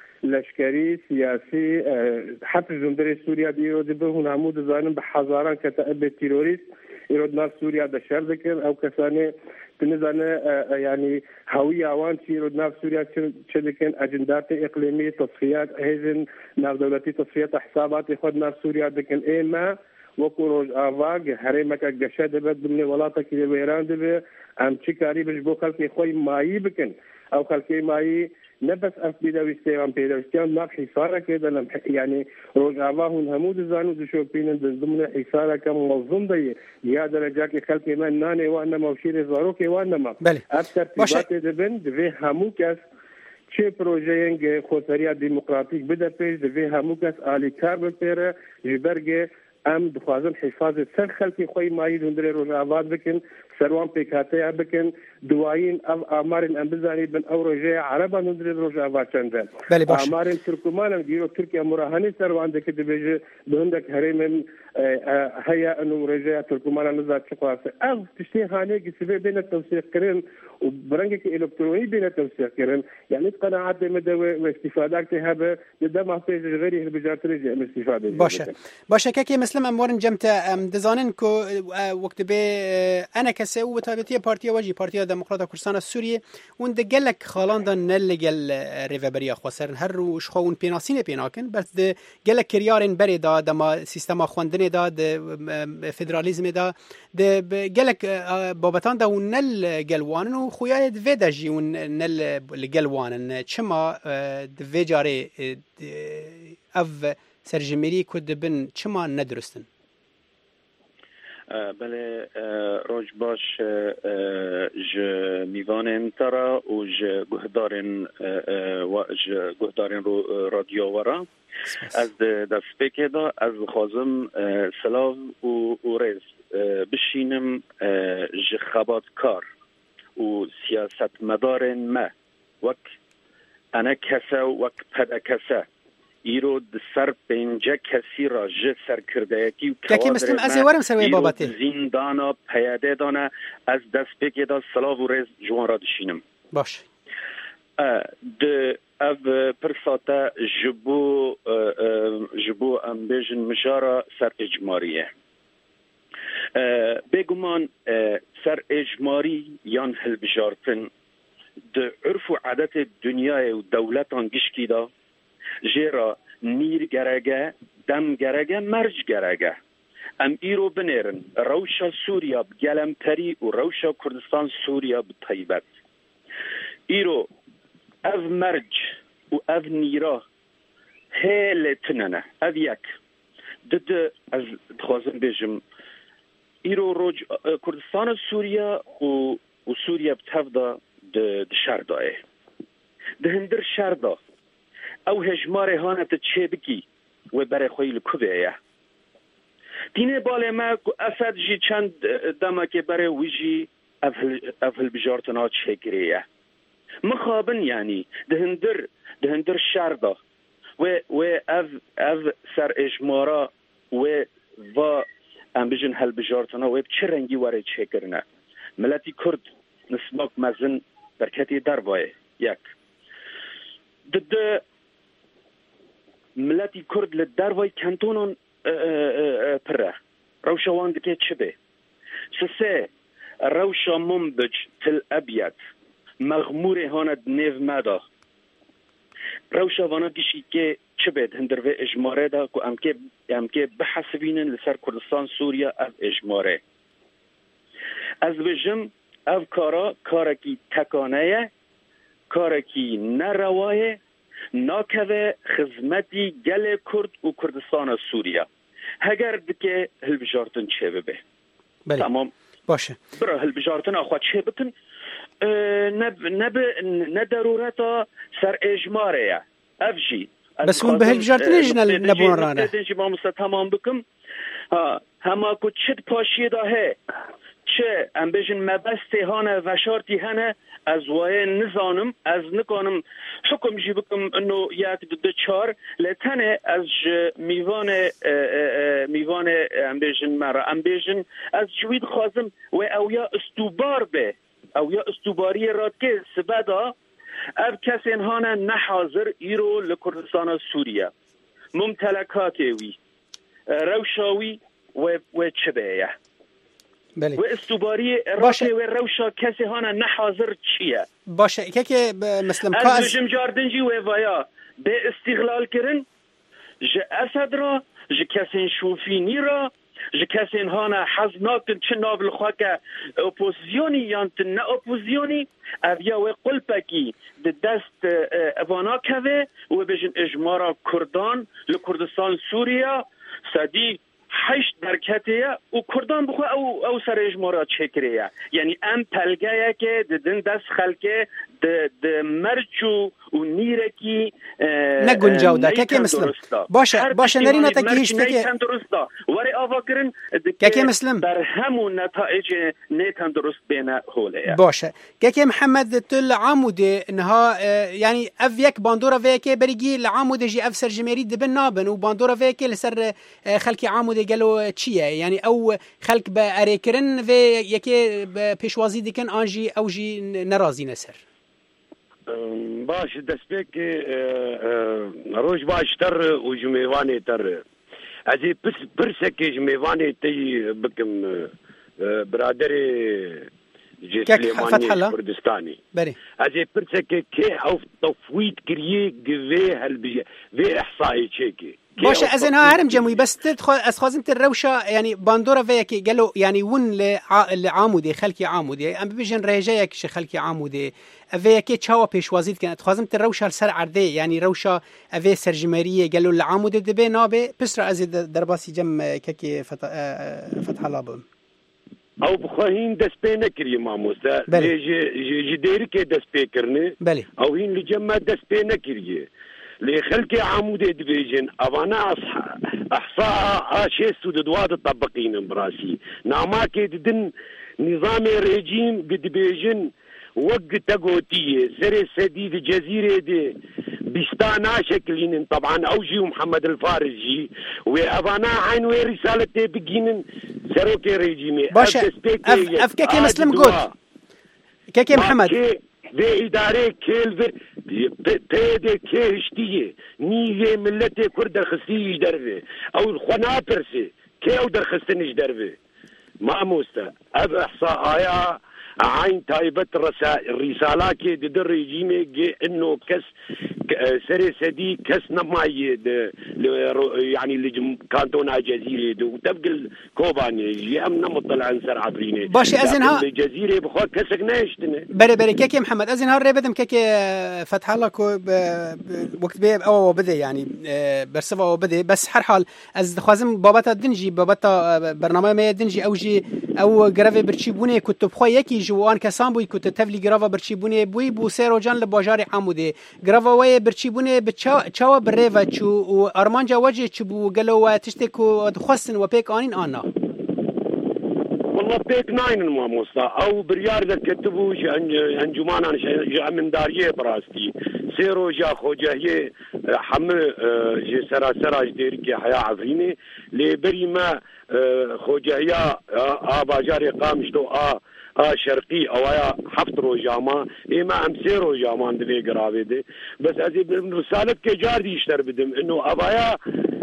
لشكري سياسي حتى جندري سوريا ديو دبهون عمود زانم بحزاران كتأب التيروريست يردنا سوريا ده شر ذكر أو كسانة تنزانه يعني هوية عوان يردنا في سوريا شدكن أجندات إقليمية تصفيات هزن ناف دولتي تصفيات حسابات يخدنا في سوريا دكن إما وكروج آواق هرمك الجشاد بد من ولاتك الويران دبه أم شكاري بجبو خلقي خوي مايي بكن أو خلقي مايي نبس أف بيداوستيان ناف حصارة كده يعني رجعواهن همود زانو دشوبين ضمن حصارة كمنظم دي يا درجاك خلقي من ناني وأنا موشير زاروكي وأنا ما أكثر تباتي دبن دفي هموكس چه پروژه‌ینگ خوتریا دموکراتیک بده پیش دوی هموکس آلی کار بپیره جبرگه ام دخوازن حفاظت سر خلقی خوی مایی دندره روز آباد بکن سروان پیکاته بکن دواین آمارن ام بزانی بن او روزه عربا دندره روز آباد چنده آمارن ترکمان ام گیرو ترکیه مراهنی سروان دکه دبیجه بهندک هرمن هيا انه رجاء تركمان نزات شقاسه او تشتي هاني كسبه بين التوثيق كرن وبرنجك الكتروني بين التوثيق كرن يعني قناعات مدوي واستفادات هذا دما في غير بجات رجع الاستفاده باشه كي مسلم امورن جمت دزانن كو وقت به انا كسه وبتابتي بارتي وجي بارتي ديمقراطيه كردستان السوريه وند قالك خالاندن نلقل ريفابريا خسرن هر وش خون بيناسين بيناكن بس قالك كريارن بريدا دما سيستم خوندن دا فدرالیزم دا گلک بابتان دا ونل گلوانن و خویای دوی دا جی ونل گلوانن چما دوی جاره اف سرجمری کد بن چما ندرستن بله روج باش ج میوانن ترا و ج گهدارن رادیو ورا از دست بکدا از خازم سلاو و رز بشینم ج خباتکار و سیاست مدارن ما وک انا کسا وک پدا کسا ایرو سر پنجه کسی را ج سر کرده کی و کوادر زیندانا پیاده دانه از دست بکدا سلاو و رز جوان را دشینم باش اف پرساتا جبو امبیجن مجارا سر اجماریه بگمان سر اجماری یان هل بجارتن ده عرف و عادت دنیای و دولتان گشکی دا جیرا نیر گرگه دم گرگه مرج گرگه ام ایرو بنیرن روشا سوریا بگلمتری و روشا کردستان سوریا بطیبت ایرو اف مرج و اف نیرا هیل تننه اف یک دد از خوازم بیجم ایرو روج کردستان سوریا و سوریا بتفضا د شرداه ده هندر شردا او هجمار هانت چه بکی و برای خویل کوبه دینه باله ما اسد جی چند دما که برای ویجی افل بجارتنا چه گریه مخابن یعنی ده هندر شردا و اف سر اجمارا و ام بجن هل بجارتنا و چه رنگی واره چه کرنه ملتی کرد نسباک مزن برکتی دربای یک ضد ملتی کرد لدروای کانتونون پره روشوان دکه چبه سه روشا منبج تل ابیت مغمور هاند نیو مدا روشا وانا دیشی که چبه هندروه اجماره دا که امکه بحثبینن لسر کردستان سوریا اف اجماره از بجم اف کارکی تکانه کارکی نرواه ناکوه خدمتی گل کرد و کردستان سوریا هگر دکه هلبجارتن چه ببه تمام باشه برا هلبجارتن آخواه چه بکن نه ضرورتا سر اجماره افجی بس اون به هلبجارتن اجنا نبون رانه تمام بکم هما کو چت پاشیه داهه چه ام بجن مبسته هانه و شارتی هنه از وای نزانم از نکنم حکم جی بکم انو یک دو چار لتنه از میوان ام بجن مرا ام بجن از جوید خازم و اویا استوبار به اویا استوباری راد که سبدا اب کسی هانه نحاضر ایرو لکردستان سوریا ممتلکاتی وی روشاوی و چبهیه بله. و استوباری راکه و روشا کسی هانا نحاضر چیه باشه که مثلا از جم جاردنجی و ویا به استغلال کرن جه اسد را جه کسی شوفینی را جه کسی هانا حزناکن چه نابل خواه که اپوزیونی یا نه اپوزیونی اویا و قلپکی ده دست اوانا که و بجن اجمارا کردان لکردستان سوریا سادی 8 درکتیه و کردان بخوا او سر اجمارات چکریه یعنی ام پلگه که دن دست خلکه د مرچو و نیرکی نگنجاو ده که مسلم باشه نرینا تکی هیچ تکی درستا وری آوا کرن که مسلم در همون نتایج نیتن درست بینه هوله باشه که محمد تل عاموده انها یعنی اف یک باندورا ویکه بریگی لعاموده جی اف سرجمری دبن نابن و باندورا ویکه لسر خلکی عاموده قالوا چیه یعنی او خلق با اریکرن و یکی پیشوازی دکن آنجی اوجی نرازی نسر باش دستبک روش باشتر و جمیوانی تر ازی پرسک جمیوانی تی بکم برادر فتح الله کردستانی بله ازی پرسک که او تفویض کریه گوه هل و احصایی چکی باشه از اینها هرم جمعی بس تدخل از خازن الروشة يعني باندورا فيك قالوا يعني ون لعامودي خلكي عامودي ام بيجن ريجايك شي خلكي عامودي فيك تشاو بيشوازيت كانت خازن الروشة السر عردي يعني روشة افي سرجماريه قالوا العامودي دبي نابي بسرا از درباسي جم ككي فتح الله بم او بخواهين دست پی نکریه ماموستا جدير که دست پی کرنه او هين لجمع دست پی نکریه لخلق عمود دبيجن أبانا أحصاء شيستو دواد الطبقين براسي نعماك دن نظام الرجيم قد بيجن وق تقوتية سري سديد جزيرة دي بيستانا شكلين طبعا أوجي ومحمد الفارجي وأبانا عين رسالة بقين سروكي رجيمي باشا أفكاكي مسلم قول كاكي محمد في إدارة كيل بيدي كيشتيه نيجي ملتي كرد خستيش دربه أو الخنابرسي كي أو درخستنيش دربه ما موستا أب إحصاء عين تايبت الرسالة كي در ريجيمي إنه كس سري سدي كس نماي يعني اللي كانتونا جزيرة وتبقى كوباني يجي أم نمطلع عن سر عبريني باش أزنها الجزيرة بخوات كسك ناشتني بري كيكي محمد أزنها الربدم كيكي فتح الله وقت بيه أو بدي يعني برسفة أو بدي بس هر حال از خوازم بابتا دنجي بابتا برنامه ما دنجي او گرافه برچیبونه کتب خو یکی جوان کسان بوی کتب تفلی گرافه برچیبونه بوی بو سیرو جان لباجار عموده گرافه وای برچیبونه بچاو بره چو و ارمانجا وجه چبو گلو تشتکو خصن و پیک آنین آنا والله بيك ناين ما موسى او بريار ذا كتبوا انجمان انا من داريه براستي سيرو جا خوجه حم جي سرا دير حياه عفريني لبري ما خوجه يا باجار قامشتو شرقي او يا حفت روجاما اما ام سيرو جامان دي قرابه دي بس ازي رساله كجار دي يشتر بدم انه ابايا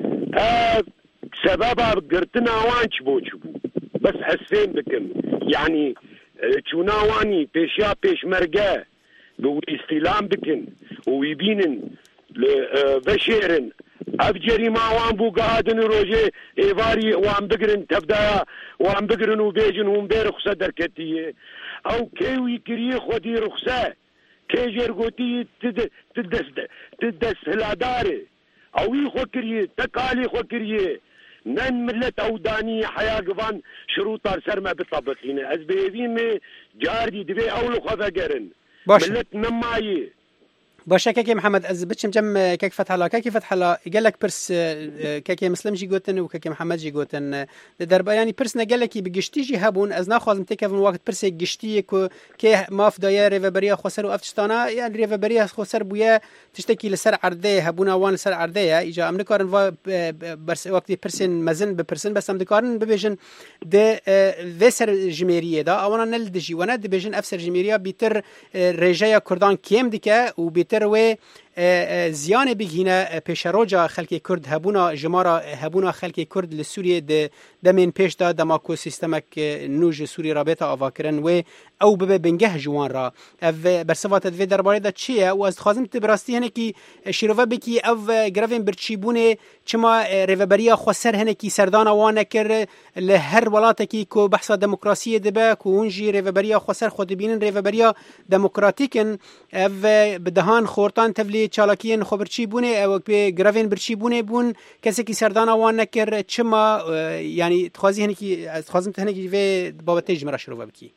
سبب قرتنا وانش بوچبو بس حسين بكم يعني تشوناواني بيشيا بيش مرقا باستلام بكن ويبينن بشيرن افجري ما وان بو قادن روجي ايفاري وان بقرن تبدا وان بقرن وبيجن ومبير رخصة دركتية او كيوي كريه خودي رخصة كي جرغوتي تدس هلاداري او يخو كريه تكالي خو كريه نن ملت اوداني حياة قفان شروطار سرما بطبقين از بيبين جاردي دبي اولو خذا قرن ملت نمايي باشه كيكي محمد از بتشم جم كيك فتح الله كيكي فتح الله قال لك برس كيكي مسلم جي قوتن وكيكي محمد جي قوتن دربا يعني برسنا قال لك بقشتي جي هبون از ناخذ متكفن وقت برس قشتي كي ما في داير ريفبريا خسر وافتشتانا يعني ريفبريا خسر بويا تشتكي لسر عرضه هبونا وان لسر عرضه اجا امريكان برس وقت برسن مزن ببرسن بس امريكان ببيجن ده وسر جمهوريه دا اونا نلدجي وانا دبيجن افسر جمهوريه بيتر رجايا كردان كيم ديكا وبيتر و زیان بگینه پیشروجا خلک کرد هبونا جمارا هبونا خلک کرد لسوریه دمین پیش دا دماکو سیستمک نوج سوری رابطه آواکرن و او به بنگه جوان را برسوات دوی درباره دا چیه و از خوازم تبراستی هنه کی شیروه بکی او گروین برچیبونه چما ریوبریا خوصر هنه کی سردان وانه کر لهر ولاته کی که بحثا دموکراسی دبه که اونجی ریوبریا خوصر خود بینن ریوبریا دموکراتیکن او بدهان خورتان تفلی چالاکین خبرچی بونه او به گروین برچی بونه بون کسی کی سردان وانه کر چما يعني تخازي هنيكي تخازم هنيكي في بابا جمرة شروفة بكي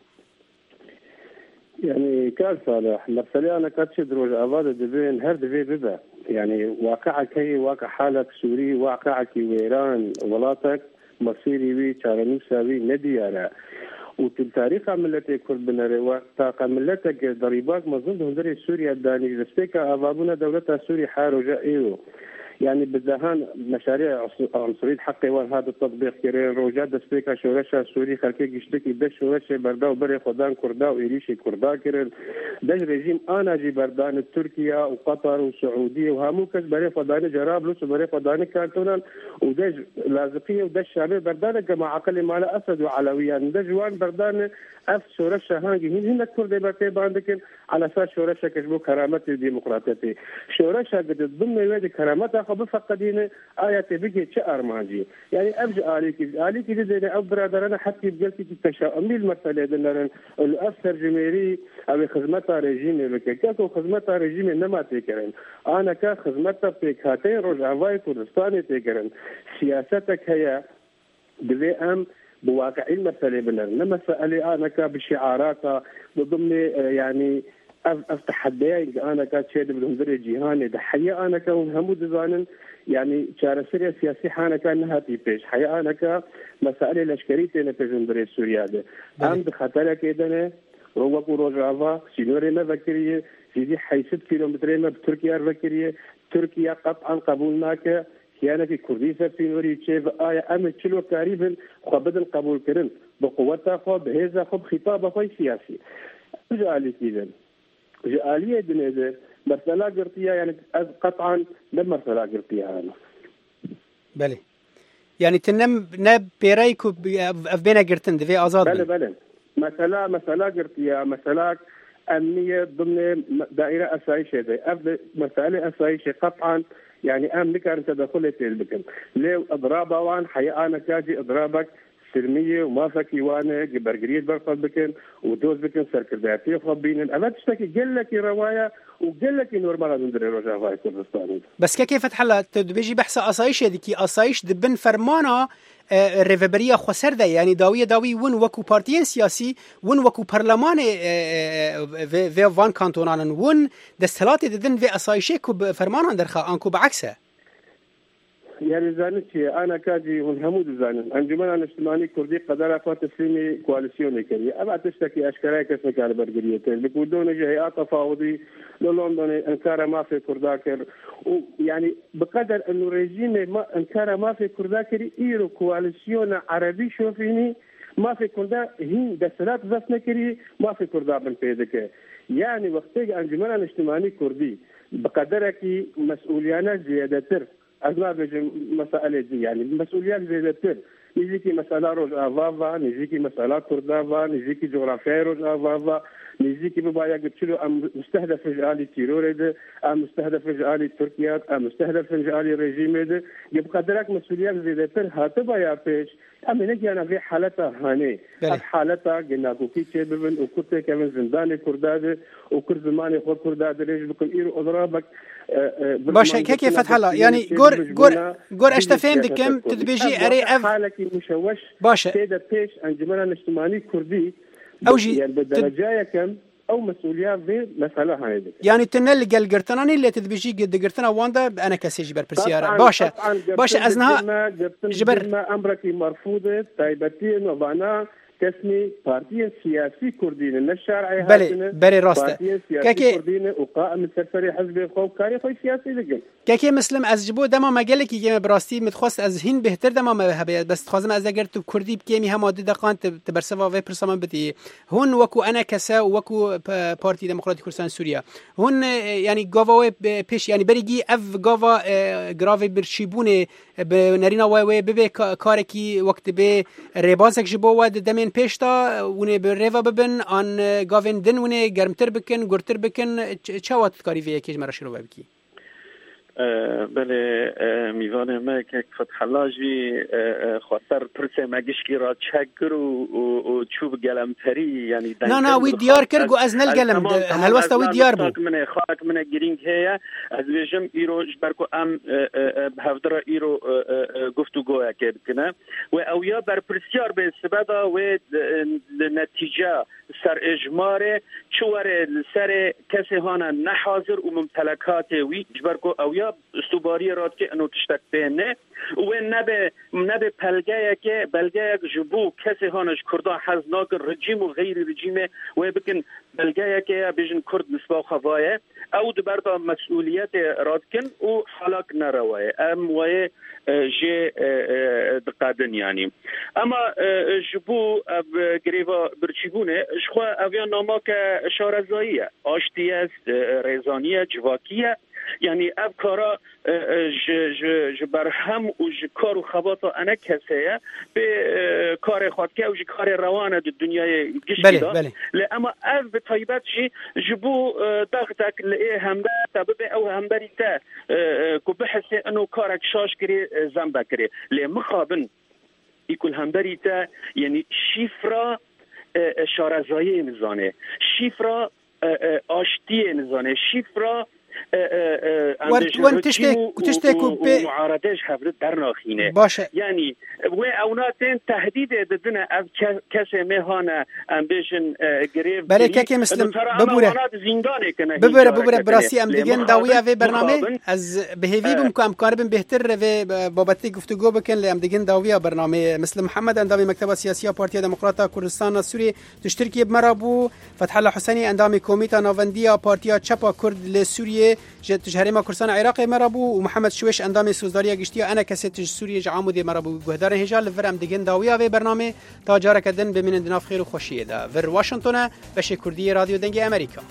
يعني كان صالح مثلا أنا كاتش دروج أباد دبين هر دبي ببا يعني واقعك هي واقع حالك سوري واقعك ويران ولاتك مصيري وي شارنو ساوي نديارة وتاريخ ملتك كرد بنري وطاقة ملتك ضريبات مظن هندري سوريا داني رسبيكا أبابونا دولتها سوري حارجة إيو يعني بالذهان مشاريع عنصرية حقي وهذا التطبيق كرين روجات دسبيكا شورشة سوري خلكي يشتكي دش شورشة بردا وبري خدان كردا وإيريشي كردا كرين دش رجيم أنا جي بردان تركيا وقطر وسعودية وهامو كس بري خدان جرابلس وبري خدان كارتونان ودش لازقية ودش شامل بردان جماعة عقل مال أسد وعلويان دش وان بردان أف شورشة هانجي هن كردي برتي باندكن على أساس شورشة كشبو كرامتي وديمقراطيتي شورشة قد ضمن يدي كرامتها بفقدين آيات بيجي شأرماجي يعني أرجع عليك جدا أو برادرنا حتى بجلسة التشاؤمي المسألة دلنا الأفسر جميري أو خدمتها رجيم لكيكاكو خدمتها رجيم إنما تكرن أنا كخدمتها في كاتين رجعواي كردستاني تكرن سياستك هي بذي أم بواقع المسألة بلنا مسألة أنا كبشعاراتها بضمن يعني افتح حديان انا كانت شيء بدهم دري جهاني ده حقيقه انا كون همود زانن يعني شارسريا سياسي حانا كان هاتي بيش حقيقه انا كمسائل الاشكريتي انا تجندري سوريا ده ام بخطر كده روكو روجافا سينوري ما فكريه سيدي حيث كيلومترين ما بتركيا فكريه تركيا قطعا قبولناك يعني في كرديسة في نوري تشيف آية أمد شلو قريبا خبدن قبول كرن بقوتها خب هذا خب خطابه خوي سياسي جالي كذا جالية دنيا مرسلا قرطية يعني قطعا لم مرسلا قرطية أنا بله يعني تنم نب بيرايكو أفبينا قرتن دفي أزاد بله مسألة قرطية مسألة أمنية ضمن دائرة أسايشة دي مسألة أسايشة قطعا يعني أمنك أن تدخل تلبكن ليه أضرابا وان حقيقة أنا كاجي أضرابك سلمية وما فكي وانا برقريد برقل بكن ودوز بكن سركرداتي وخبين أما تشتكي قل لك رواية وقل لك نورمال ندري رجاء هاي كردستان بس كيف فتح بيجي بحث أسايش ديكي أسايش دبن فرمانا ريفبريا خسر ده يعني داوي ون وكو بارتيين سياسي ون وكو برلمان في فان كانتونان ون دستلاتي ددن في أسايشي كو فرمان درخا أنكو بعكسه يعني زانتي أنا كاجي والهمود زانن أنجمن الاجتماعي كردي قدر أفات تسليمي كواليسيوني كري أبى تشتكي أشكالك اسمك على برجرية بيقولون جهات تفاوضي لندن أنكار ما في كرداكر ويعني بقدر إنه رجيم ما أنكار ما في كرداكر إيرو كواليسيون عربي شوفيني ما في كردا هين دستات بس نكري ما في كردا بالبيدك يعني وقتي أنجمن الاجتماعي كردي بقدرك مسؤوليانا زيادة أغلب مسائل دي يعني مسؤوليات زيادة نجيكي مسألة رجع فافا نجيكي مسألة كردافا نجيكي جغرافيا رجع فافا نجيكي ببايا قلت له أم مستهدف رجالي تيروريد أم مستهدف رجالي تركيا أم مستهدف رجالي رجيميد يبقى درك مسؤوليات زيادة هاتبا يا بيش أما نجي أنا في حالتها هاني حالتها قلنا كوكي تشيبن وكرت كمان زنداني كرداد وكرد زماني خود كرداد ليش بكل إيرو أضرابك باشه كيف فتح الله يعني جور اشتفهم دكم تدبيجي اري اف حالك مشوش باشه كده بيش انجمنا الاجتماعي كردي اوجي يعني بالدرجه كم او مسؤوليات في مساله هاي يعني تنل قال قرتناني اللي تدبيجي قد قرتنا واندا انا كسيجي برسياره باشه ازنها جبر امرك مرفوضه تايبتين وبانا كسمي بارتي سياسي كردين الشارع بلي راسته كاكي كردين وقائم السفري حزب خوف كاري خوي سياسي لكن كاكي مسلم از جبو دما مجالك يجي براستي متخصص از هين بهتر دما ما هبه بس تخازم از اگر تو كردي بكيمي هم دقان تبرسوا في برسمان بتي هون وكو انا كسا وكو بارتي ديمقراطي كردستان سوريا هون يعني غاوا بيش يعني بريجي اف غاوا غرافي برشيبونه بنرينا واي بي كاركي وقت به ريبازك جبو ود دمن پیشتا ونه به ریوا ببن آن گاوین دن ونه گرمتر بکن گرتر بکن چوات کاری وی یکیش مرا شروع بکی بله میوان ما که فتح الله جی خاطر پرسه مگشکی را چکر و چوب گلمتری یعنی نه وی دیار کرد و از نل گلم هلوستا وی دیار بود خاک من گرینگ هیا از ویژم ایرو جبرکو ام هفدرا ایرو گفتگویا که بکنه و اویا بر پرسیار به سبدا و نتیجه سر اجمار چواره سر کسی هانا نحاضر و ممتلکات وی جبرکو اویا استوباری راد که انو تشتک بینه و نبه پلگه که بلگه جبو کسی هانش کردا حزناک رژیم و غیر رژیم و بکن بلگه که بیشن کرد نسبا خواه او دبردا مسئولیت راد کن و حالاک نرواه ام و جه دقادن یعنی اما جبو گریوا برچیبونه شخوا اویا ناما که شارزاییه آشتی است ریزانیه جواکیه یعنی اب کارا برهم و کار و خباتا انا کسیه به کار خود که و کار روانه در دنیای گشتی دا اما اب به طیبت جبو داغتک لئه همده تبه او همبری تا که بحثه انو کارک شاش کری زنبه کری لی مخابن ایکل همبری تا یعنی شیفرا شارزایی نزانه شیفرا آشتی نزانه شیفرا وان تشتكوا معارضه حفظ درناخينه باشه يعني و اوناتن تهديد بدنا از کسی مهانه امبیشن گریف بله که مسلم ببوره براسی ام دیگه داویه و برنامه از بهوی بمکم کاربن بهتر و بابتی گفتگو بکن لام دیگه داویه برنامه مسلم محمد اندامی مکتب سیاسی پارتی دموکرات کردستان سوری تشترکی بمرابو فتح الله حسینی اندامی کمیته ناوندی پارتی چپا کرد لسوریه جت جهرما كردستان عراق مرابو ومحمد شويش اندامي سوزداريا گشتيا انا كسيت سوريا جعمودي مرابو گهدار هجال فرام دگن داويا و برنامه تا جاركدن بمن اندناف خير وخوشيه دا ور واشنطن بش كردي راديو دنگ امريكا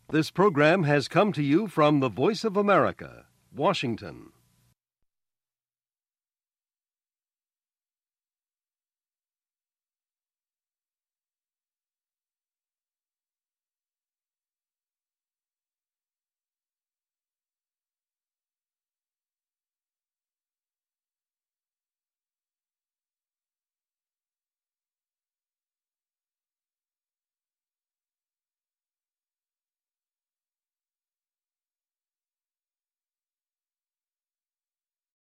This program has come to you from the Voice of America, Washington.